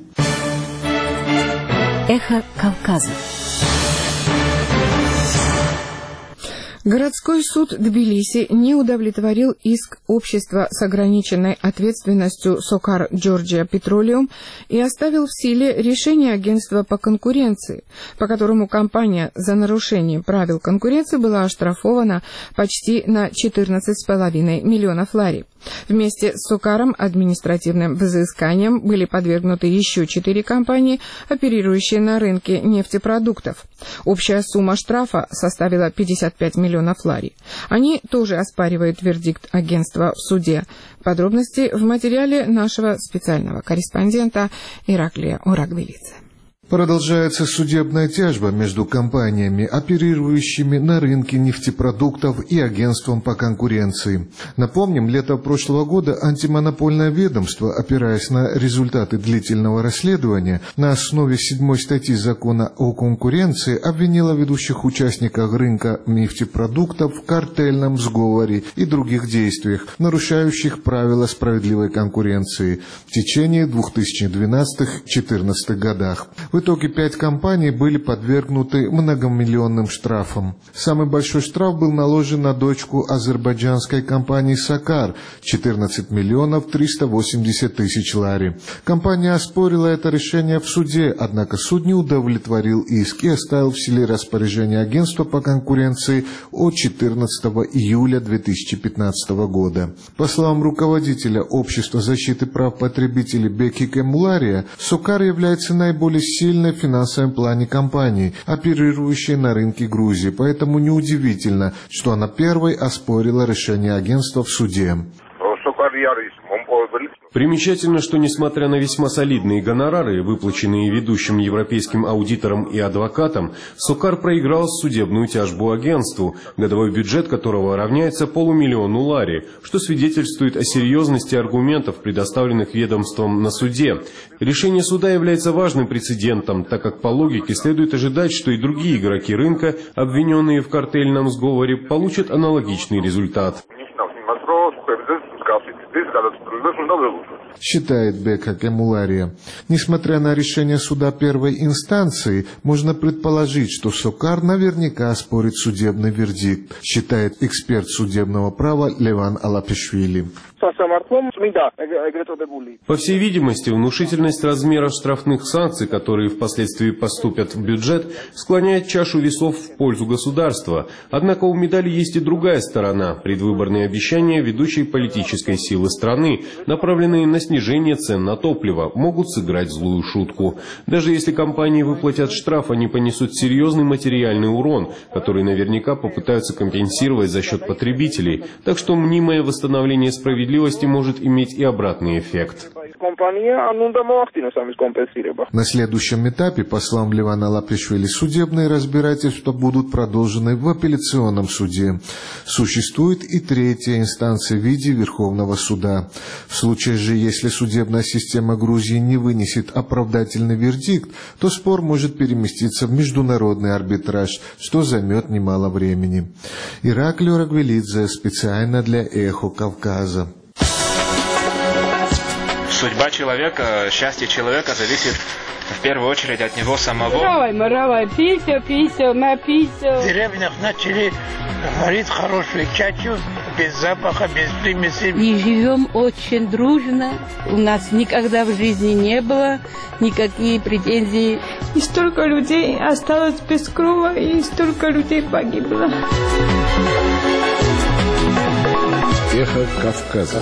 «Эхо Кавказа». Городской суд Тбилиси не удовлетворил иск общества с ограниченной ответственностью Сокар Джорджия Петролиум и оставил в силе решение агентства по конкуренции, по которому компания за нарушение правил конкуренции была оштрафована почти на 14,5 миллионов лари. Вместе с Сокаром административным взысканием были подвергнуты еще 4 компании, оперирующие на рынке нефтепродуктов. Общая сумма штрафа составила 55 миллионов лари. Они тоже оспаривают вердикт агентства в суде. Подробности в материале нашего специального корреспондента Ираклия Орагвелидзе. Продолжается судебная тяжба между компаниями, оперирующими на рынке нефтепродуктов, и агентством по конкуренции. Напомним, летом прошлого года антимонопольное ведомство, опираясь на результаты длительного расследования, на основе 7 статьи закона о конкуренции обвинило ведущих участников рынка нефтепродуктов в картельном сговоре и других действиях, нарушающих правила справедливой конкуренции в течение 2012-2014 годах. В итоге 5 компаний были подвергнуты многомиллионным штрафам. Самый большой штраф был наложен на дочку азербайджанской компании «Сокар» – 14 миллионов 380 тысяч лари. Компания оспорила это решение в суде, однако суд не удовлетворил иск и оставил в силе распоряжение агентства по конкуренции от 14 июля 2015 года. По словам руководителя Общества защиты прав потребителей Беки Кемулария, «Сокар» является наиболее сильной в финансовом плане компании, оперирующей на рынке Грузии, поэтому неудивительно, что она первой оспорила решение агентства в суде. Примечательно, что несмотря на весьма солидные гонорары, выплаченные ведущим европейским аудиторам и адвокатам, Сокар проиграл судебную тяжбу агентству, годовой бюджет которого равняется полумиллиону лари, что свидетельствует о серьезности аргументов, предоставленных ведомством на суде. Решение суда является важным прецедентом, так как по логике следует ожидать, что и другие игроки рынка, обвиненные в картельном сговоре, получат аналогичный результат. Считает Бека Кемулария. Несмотря на решение суда первой инстанции, можно предположить, что Сокар наверняка оспорит судебный вердикт, считает эксперт судебного права Леван Алапишвили. По всей видимости, внушительность размера штрафных санкций, которые впоследствии поступят в бюджет, склоняет чашу весов в пользу государства. Однако у медали есть и другая сторона – предвыборные обещания ведущей политической силы страны, направленные на снижение цен на топливо, могут сыграть злую шутку. Даже если компании выплатят штраф, они понесут серьезный материальный урон, который наверняка попытаются компенсировать за счет потребителей. Так что мнимое восстановление справедливости может иметь и обратный эффект. На следующем этапе, по словам Левана Лапишвили, судебные разбирательства будут продолжены в апелляционном суде. Существует и третья инстанция в виде Верховного суда. В случае же, если судебная система Грузии не вынесет оправдательный вердикт, то спор может переместиться в международный арбитраж, что займет немало времени. Ираклий Орагвелидзе специально для «Эхо Кавказа». Судьба человека, счастье человека зависит в первую очередь от него самого. В деревнях начали варить хорошую чачу, без запаха, без примесей. И живем очень дружно. У нас никогда в жизни не было никаких претензий. И столько людей осталось без крова, и столько людей погибло. Эхо Кавказа.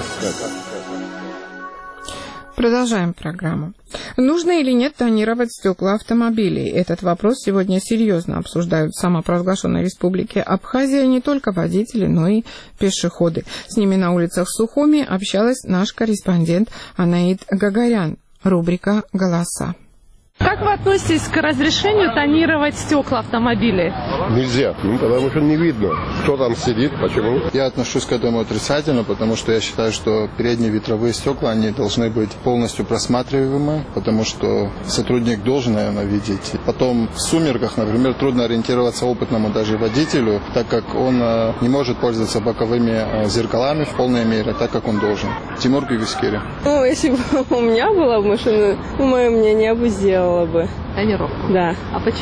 Продолжаем программу. Нужно или нет тонировать стекла автомобилей? Этот вопрос сегодня серьезно обсуждают в самопровозглашенной республике Абхазия не только водители, но и пешеходы. С ними на улицах Сухуми общалась наш корреспондент Анаид Гагарян. Рубрика «Голоса». Как вы относитесь к разрешению тонировать стекла автомобилей? Нельзя, потому что не видно, кто там сидит, почему. Я отношусь к этому отрицательно, потому что я считаю, что передние ветровые стекла, они должны быть полностью просматриваемы, потому что сотрудник должен, наверное, видеть. Потом в сумерках, например, трудно ориентироваться опытному даже водителю, так как он не может пользоваться боковыми зеркалами в полной мере, так как он должен. Тимур Гюгискери. Ну, если бы у меня была машина, мое мнение, я бы сделала бы. Тонировку? Да. А почему?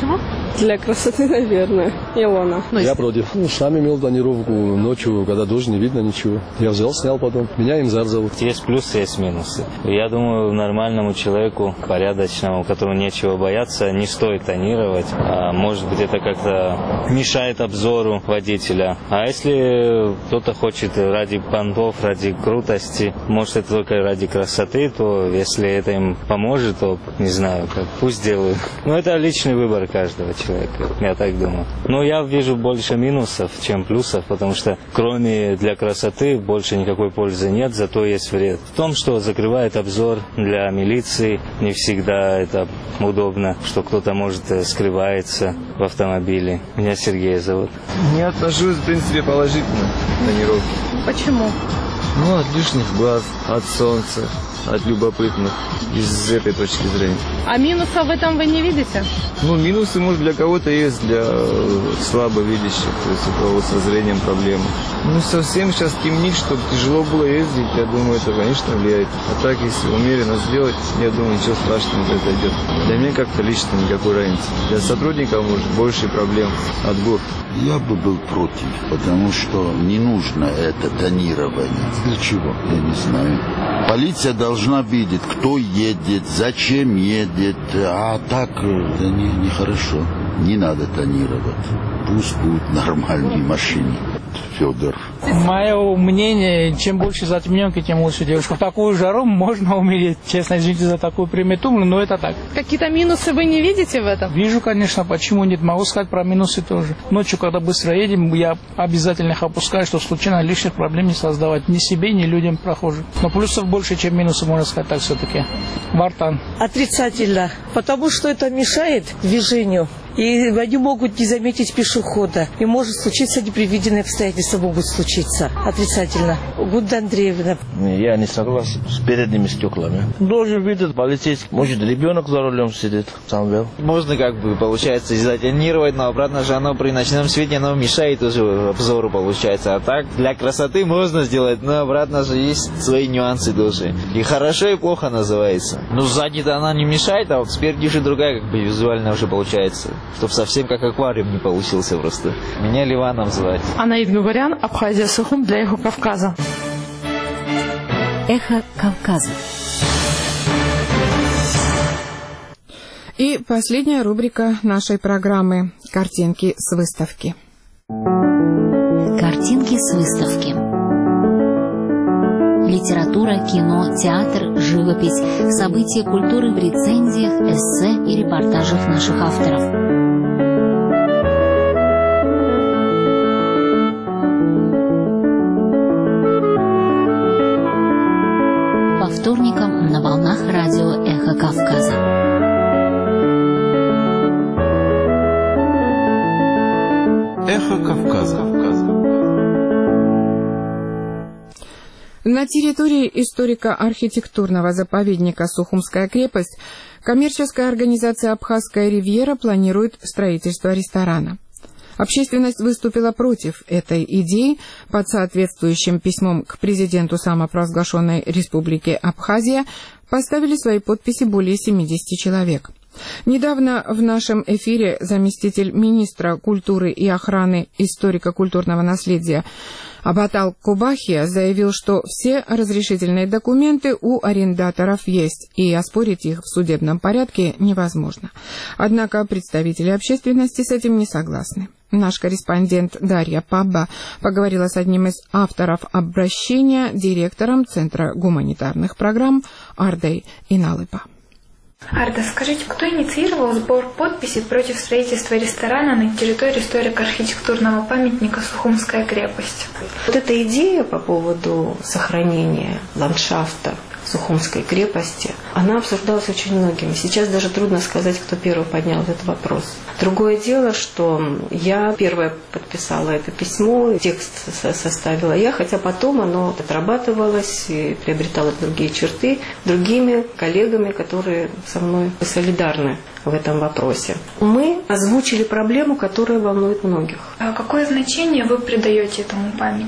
Для красоты, наверное. Илона. Я против. Сам имел тонировку ночью, когда дождь, не видно ничего. Я взял, снял потом. Меня Инзар зовут. Есть плюсы, есть минусы. Я думаю, нормальному человеку, порядочному, которому нечего бояться, не стоит тонировать. Может быть, это как-то мешает обзору водителя. А если кто-то хочет ради понтов, ради крутости, может, это только ради красоты, то если это им поможет, то, не знаю, пусть делают. Но это личный выбор каждого человека, я так думаю. Но я вижу больше минусов, чем плюсов, потому что кроме для красоты больше никакой пользы нет, зато есть вред. В том, что закрывает обзор для милиции, не всегда это удобно, что кто-то, может, скрывается в автомобиле. Меня Сергей зовут. Не отношусь, в принципе, положительно к тонировке. Почему? Ну, от лишних глаз, от солнца, от любопытных, из этой точки зрения. А минусов в этом вы не видите? Ну, минусы, может, для кого-то есть, для слабовидящих, то есть у кого со зрением проблемы. Ну, совсем сейчас темнит, чтобы тяжело было ездить, я думаю, это, конечно, влияет. А так, если умеренно сделать, я думаю, ничего страшного не произойдет. Для меня как-то лично никакой разницы. Для сотрудников, может, больше проблем, отбор. Я бы был против, потому что не нужно это тонирование. Для чего? Я не знаю. Полиция должна видеть, кто едет, зачем едет, а так это нехорошо. Не надо тонировать. Пусть будет нормальные машины. Федор. Мое мнение, чем больше затемненки, тем лучше девушка. В такую жару можно умереть. Честно, извините за такую примету, но это так. Какие-то минусы вы не видите в этом? Вижу, конечно, почему нет. Могу сказать про минусы тоже. Ночью, когда быстро едем, я обязательно их опускаю, чтобы случайно лишних проблем не создавать ни себе, ни людям прохожим. Но плюсов больше, чем минусов, можно сказать так все-таки. Вартан. Отрицательно, потому что это мешает движению. И они могут не заметить пешехода. И может случиться непредвиденные обстоятельства могут случиться. Отрицательно. Гуда Андреевна. Я не согласен с передними стеклами. Должен видеть полицейский. Может, ребенок за рулем сидит. Сам вел. Можно получается, затонировать, но обратно же оно при ночном свете оно мешает уже обзору, получается. А так, для красоты можно сделать, но обратно же есть свои нюансы тоже. И хорошо, и плохо называется. Но сзади-то она не мешает, а вот спереди же другая визуально уже получается. Чтоб совсем как аквариум не получился просто. Меня Ливаном звать. Анаид Гугарян, Абхазия, Сухум для Эхо Кавказа. Эхо Кавказа. И последняя рубрика нашей программы «Картинки с выставки». Картинки с выставки. Литература, кино, театр, живопись, события культуры в рецензиях, эссе и репортажах наших авторов. По вторникам на волнах радио «Эхо Кавказа». Эхо Кавказа. На территории историко-архитектурного заповедника «Сухумская крепость» коммерческая организация «Абхазская ривьера» планирует строительство ресторана. Общественность выступила против этой идеи. Под соответствующим письмом к президенту самопровозглашенной республики Абхазия поставили свои подписи более 70 человек. Недавно в нашем эфире заместитель министра культуры и охраны историко-культурного наследия Абатал Кубахия заявил, что все разрешительные документы у арендаторов есть, и оспорить их в судебном порядке невозможно. Однако представители общественности с этим не согласны. Наш корреспондент Дарья Пабба поговорила с одним из авторов обращения, директором Центра гуманитарных программ Ардой Иналыпа. Арда, скажите, кто инициировал сбор подписей против строительства ресторана на территории историко-архитектурного памятника «Сухумская крепость»? Вот эта идея по поводу сохранения ландшафта Сухумской крепости, она обсуждалась очень многими. Сейчас даже трудно сказать, кто первый поднял этот вопрос. Другое дело, что я первая подписала это письмо, текст составила я, хотя потом оно отрабатывалось и приобретало другие черты другими коллегами, которые со мной солидарны в этом вопросе. Мы озвучили проблему, которая волнует многих. А какое значение вы придаете этому памятнику?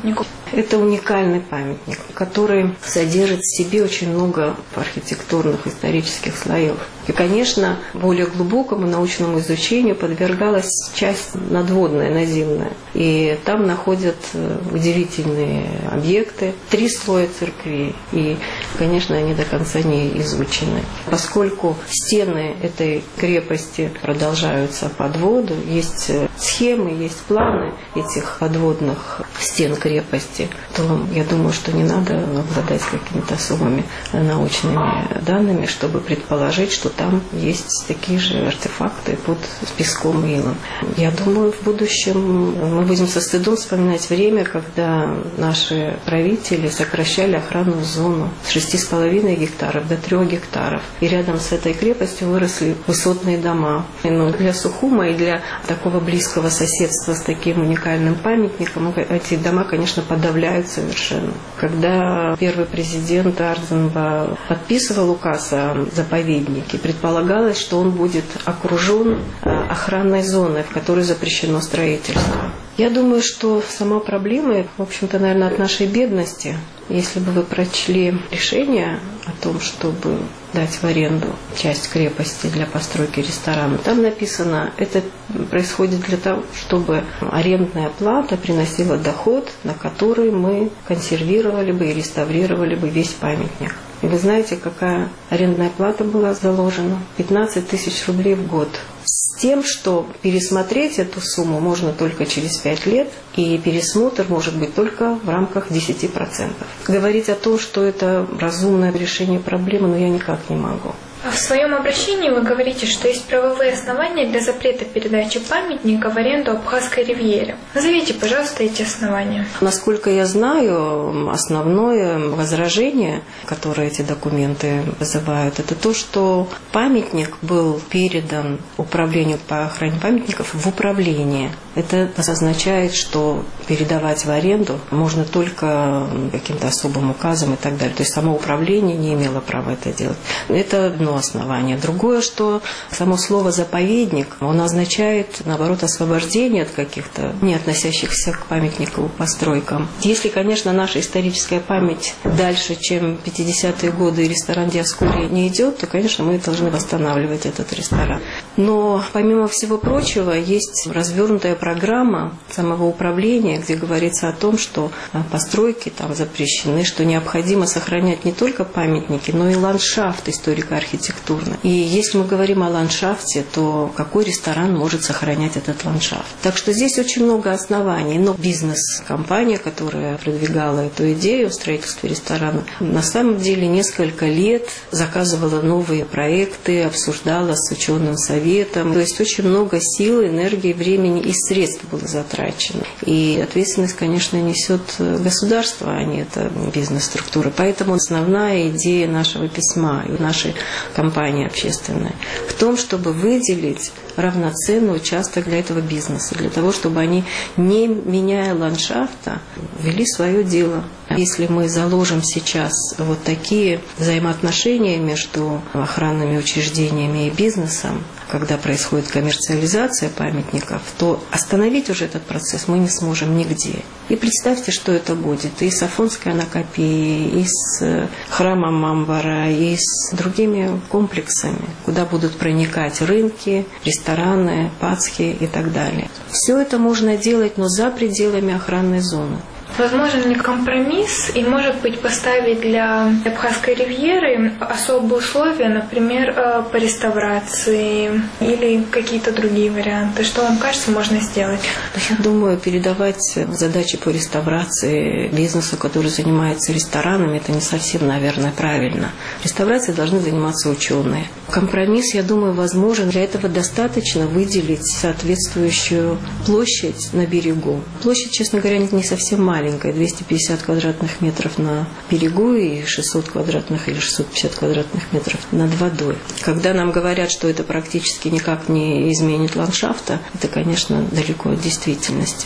Это уникальный памятник, который содержит в себе очень много архитектурных, исторических слоев. И, конечно, более глубокому научному изучению подвергалась часть надводная, наземная. И там находят удивительные объекты, 3 слоя церквей. И, конечно, они до конца не изучены. Поскольку стены этой крепости продолжаются под воду, есть схемы, есть планы этих подводных стен крепости, то я думаю, что не надо обладать какими-то особыми научными данными, чтобы предположить, что там есть такие же артефакты под песком и илом. Я думаю, в будущем мы будем со стыдом вспоминать время, когда наши правители сокращали охранную зону с 6,5 гектаров до 3 гектаров. И рядом с этой крепостью выросли высотные дома. Но для Сухума и для такого близкого соседства с таким уникальным памятником эти дома, конечно, подавляют совершенно. Когда первый президент Ардзенба подписывал указ о заповеднике, предполагалось, что он будет окружен охранной зоной, в которой запрещено строительство. Я думаю, что сама проблема, в общем-то, наверное, от нашей бедности. Если бы вы прочли решение о том, чтобы дать в аренду часть крепости для постройки ресторана, там написано, это происходит для того, чтобы арендная плата приносила доход, на который мы консервировали бы и реставрировали бы весь памятник. И вы знаете, какая арендная плата была заложена? 15 тысяч рублей в год. С тем, что пересмотреть эту сумму можно только через 5 лет, и пересмотр может быть только в рамках 10%. Говорить о том, что это разумное решение проблемы, я никак не могу. В своем обращении вы говорите, что есть правовые основания для запрета передачи памятника в аренду Абхазской ривьере. Назовите, пожалуйста, эти основания. Насколько я знаю, основное возражение, которое эти документы вызывают, это то, что памятник был передан Управлению по охране памятников в управление. Это означает, что передавать в аренду можно только каким-то особым указом и так далее. То есть само управление не имело права это делать. Это одно основание. Другое, что само слово «заповедник», оно означает, наоборот, освобождение от каких-то не относящихся к памятнику постройкам. Если, конечно, наша историческая память дальше, чем 50-е годы и ресторан Диаскурии не идет, то, конечно, мы должны восстанавливать этот ресторан. Но, помимо всего прочего, есть развернутая программа самого управления, где говорится о том, что постройки там запрещены, что необходимо сохранять не только памятники, но и ландшафт историко-архитектурный. И если мы говорим о ландшафте, то какой ресторан может сохранять этот ландшафт? Так что здесь очень много оснований. Но бизнес-компания, которая продвигала эту идею строительства ресторана, на самом деле несколько лет заказывала новые проекты, обсуждала с ученым советом. То есть очень много сил, энергии, времени и средств было затрачено. И ответственность, конечно, несет государство, а не эта бизнес-структура. Поэтому основная идея нашего письма и нашей компания общественная в том, чтобы выделить равноценный участок для этого бизнеса, для того, чтобы они, не меняя ландшафта, вели свое дело. Если мы заложим сейчас вот такие взаимоотношения между охранными учреждениями и бизнесом, когда происходит коммерциализация памятников, то остановить уже этот процесс мы не сможем нигде. И представьте, что это будет и с Афонской Анакопией, и с храмом Мамбара, и с другими комплексами, куда будут проникать рынки, рестораны, пасхи и так далее. Все это можно делать, но за пределами охранной зоны. Возможен ли компромисс и, может быть, поставить для Абхазской ривьеры особые условия, например, по реставрации или какие-то другие варианты? Что вам кажется, можно сделать? Я думаю, передавать задачи по реставрации бизнесу, который занимается ресторанами, это не совсем, наверное, правильно. Реставрацией должны заниматься ученые. Компромисс, я думаю, возможен. Для этого достаточно выделить соответствующую площадь на берегу. Площадь, честно говоря, не совсем маленькая. 250 квадратных метров на берегу и 600 квадратных или 650 квадратных метров над водой. Когда нам говорят, что это практически никак не изменит ландшафта, это, конечно, далеко от действительности.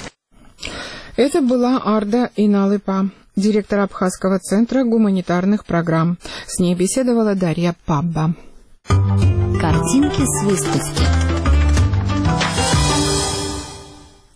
Это была Арда Иналыпа, директор Абхазского центра гуманитарных программ. С ней беседовала Дарья Пабба. Картинки с выставки.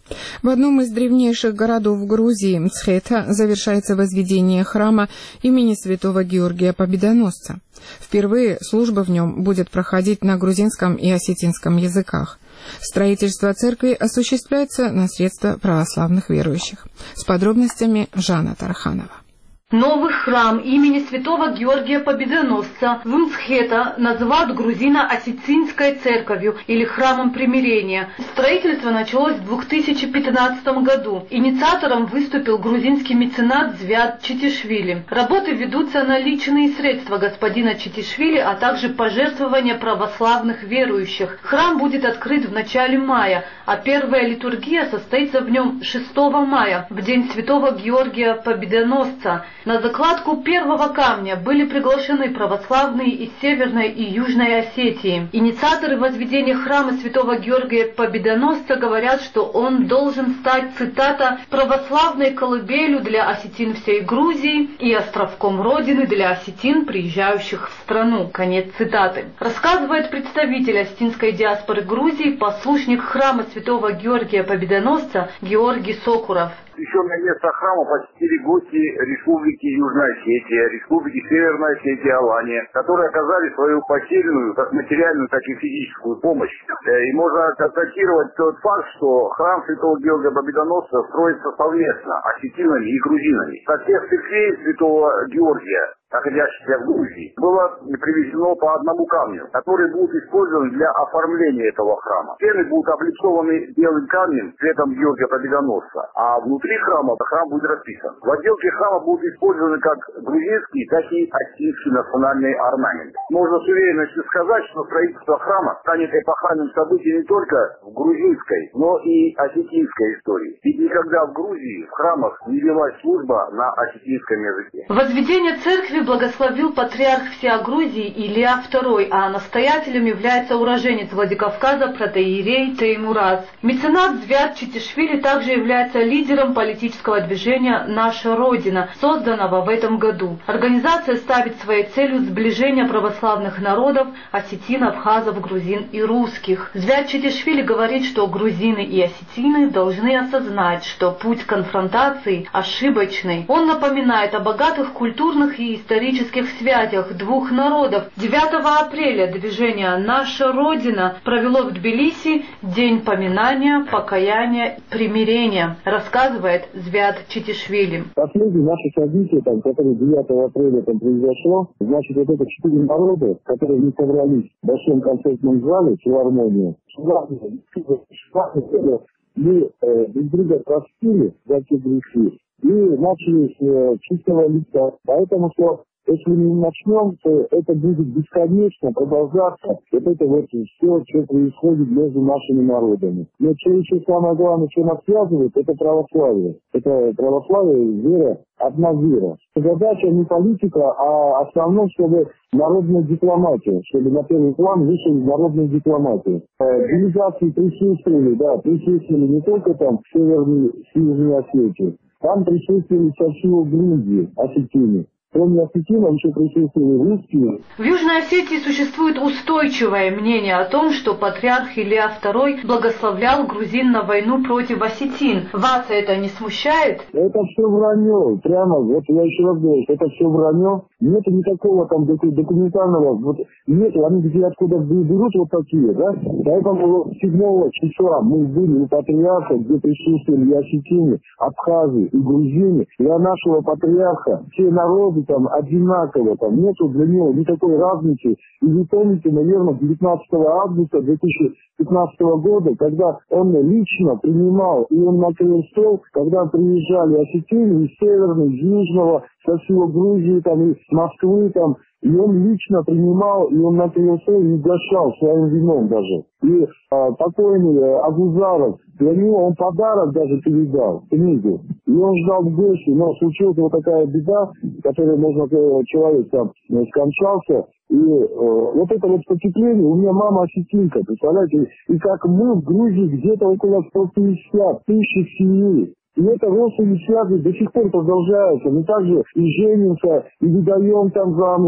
В одном из древнейших городов Грузии, Мцхета, завершается возведение храма имени святого Георгия Победоносца. Впервые служба в нем будет проходить на грузинском и осетинском языках. Строительство церкви осуществляется на средства православных верующих. С подробностями Жанна Тарханова. Новый храм имени святого Георгия Победоносца в Мцхета называют грузино-осетинской церковью или храмом примирения. Строительство началось в 2015 году. Инициатором выступил грузинский меценат Звят Читишвили. Работы ведутся на личные средства господина Читишвили, а также пожертвования православных верующих. Храм будет открыт в начале мая, а первая литургия состоится в нем 6 мая, в день святого Георгия Победоносца. На закладку первого камня были приглашены православные из Северной и Южной Осетии. Инициаторы возведения храма святого Георгия Победоносца говорят, что он должен стать, цитата, «православной колыбелью для осетин всей Грузии и островком родины для осетин, приезжающих в страну». Конец цитаты. Рассказывает представитель осетинской диаспоры Грузии, послушник храма святого Георгия Победоносца Георгий Сокуров. Посвященное место храма посетили гости Республики Южная Осетия, Республики Северная Осетия, Алания, которые оказали свою посильную, как материальную, так и физическую помощь. И можно констатировать тот факт, что храм святого Георгия Победоносца строится совместно осетинами и грузинами. Со всех церквей святого Георгия, находящихся в Грузии, было привезено по одному камню, который будет использован для оформления этого храма. Стены будут облицованы белым камнем цветом Георгия Победоносца, а внутри храма храм будет расписан. В отделке храма будут использованы как грузинский, так и осетинский национальный орнамент. Можно с уверенностью сказать, что строительство храма станет эпохальным событием не только в грузинской, но и осетинской истории. Ведь никогда в Грузии в храмах не велась служба на осетинском языке. Возведение церкви благословил патриарх всея Грузии Илья II, а настоятелем является уроженец Владикавказа протоиерей Теймураз. Меценат Звят Читишвили также является лидером политического движения «Наша Родина», созданного в этом году. Организация ставит своей целью сближение православных народов осетин, абхазов, грузин и русских. Звят Читишвили говорит, что грузины и осетины должны осознать, что путь конфронтации ошибочный. Он напоминает о богатых культурных и исторических связях двух народов. 9 апреля движение «Наша Родина» провело в Тбилиси День поминания, покаяния, примирения, рассказывает Звят Читишвили. Последние наши события, которые 9 апреля произошло, значит, вот это 4 народа, которые не собрались в большом концертном зале, филармонии, мы друг друга простили за те грехи и начали с чистого лица. Поэтому что если мы не начнем, то это будет бесконечно продолжаться. Вот это вот все, что происходит между нашими народами. Но что еще самое главное, что нас связывает, это православие. Это православие, вера, одна вера. Задача не политика, а основном, чтобы народная дипломатия, чтобы на первый план вышла народная дипломатия. Делегации присутствовали не только там в Северной и Южной Осетии. Там присутствовали со всего Грузии, осетины. Кроме осетин, еще присутствовали русские. В Южной Осетии существует устойчивое мнение о том, что патриарх Илья II благословлял грузин на войну против осетин. Вас это не смущает? Это все вранье. Прямо, вот я еще раз говорю, это все вранье. Нет никакого там документального, вот нет, они где откуда берут вот такие, да? Поэтому 7 числа мы были у патриарха, где присутствовали и осетины, абхазы и грузины. Для нашего патриарха все народы там одинаково, там нету для него никакой разницы. И вы помните, наверное, 19 августа 2015 года, когда он лично принимал, и он накрыл стол, когда приезжали осетины из Северного, из Южного, со всего Грузии, там, и с Москвы, там, и он лично принимал, и он накрыл стол и угощал своим вином даже. И покойный Агузаров, для него он подарок даже передал, книгу. И он ждал в гости, но случилась вот такая беда, которая, можно сказать, человек там скончался. И вот это вот потепление, у меня мама осетинка, представляете, и как мы в Грузии где-то около 150 тысяч семей. И это родственные связи до сих пор продолжаются. Мы также и женимся, и выдаем там замужем.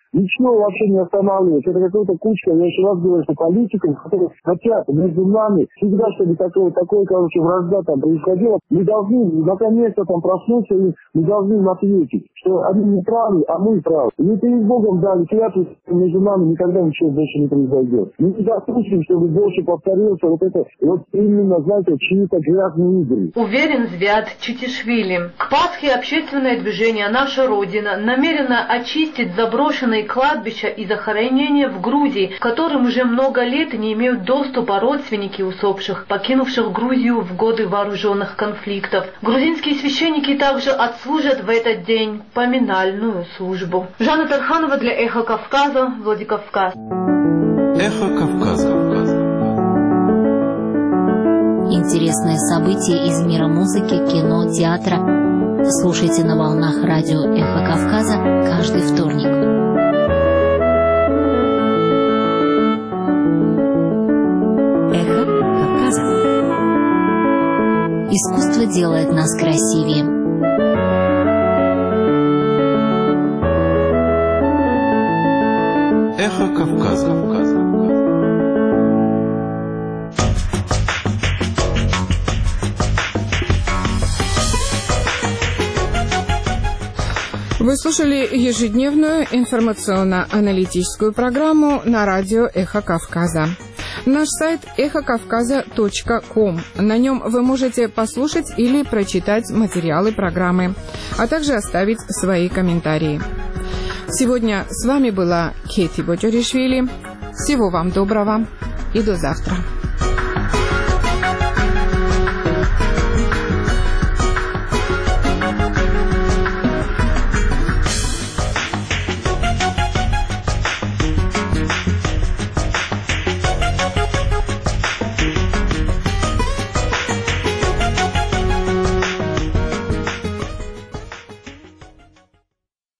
Ничего вообще не останавливает. Это какая-то кучка, я еще раз говорю, что политиков, которые хотят между нами всегда, чтобы такое, короче, вражда там происходило, мы должны наконец-то там проснуться, и мы должны им ответить, что они не правы, а мы правы. И перед Богом дали клятву, между нами никогда ничего больше не произойдет. Мы не допустим, чтобы больше повторился вот это, вот именно, знаете, чьи-то грязные игры. Уверен Звят Читишвили. К Пасхе общественное движение «Наша Родина» намерено очистить заброшенные кладбища и захоронения в Грузии, к которым уже много лет не имеют доступа родственники усопших, покинувших Грузию в годы вооруженных конфликтов. Грузинские священники также отслужат в этот день поминальную службу. Жанна Тарханова для «Эхо Кавказа», Владикавказ. «Эхо Кавказа». Интересные события из мира музыки, кино, театра. Слушайте на волнах радио «Эхо Кавказа» каждый вторник. «Эхо Кавказа». Искусство делает нас красивее. «Эхо Кавказа». Вы слушали ежедневную информационно-аналитическую программу на радио «Эхо Кавказа». Наш сайт эхокавказа.ком. На нем вы можете послушать или прочитать материалы программы, а также оставить свои комментарии. Сегодня с вами была Кети Боджоришвили. Всего вам доброго и до завтра.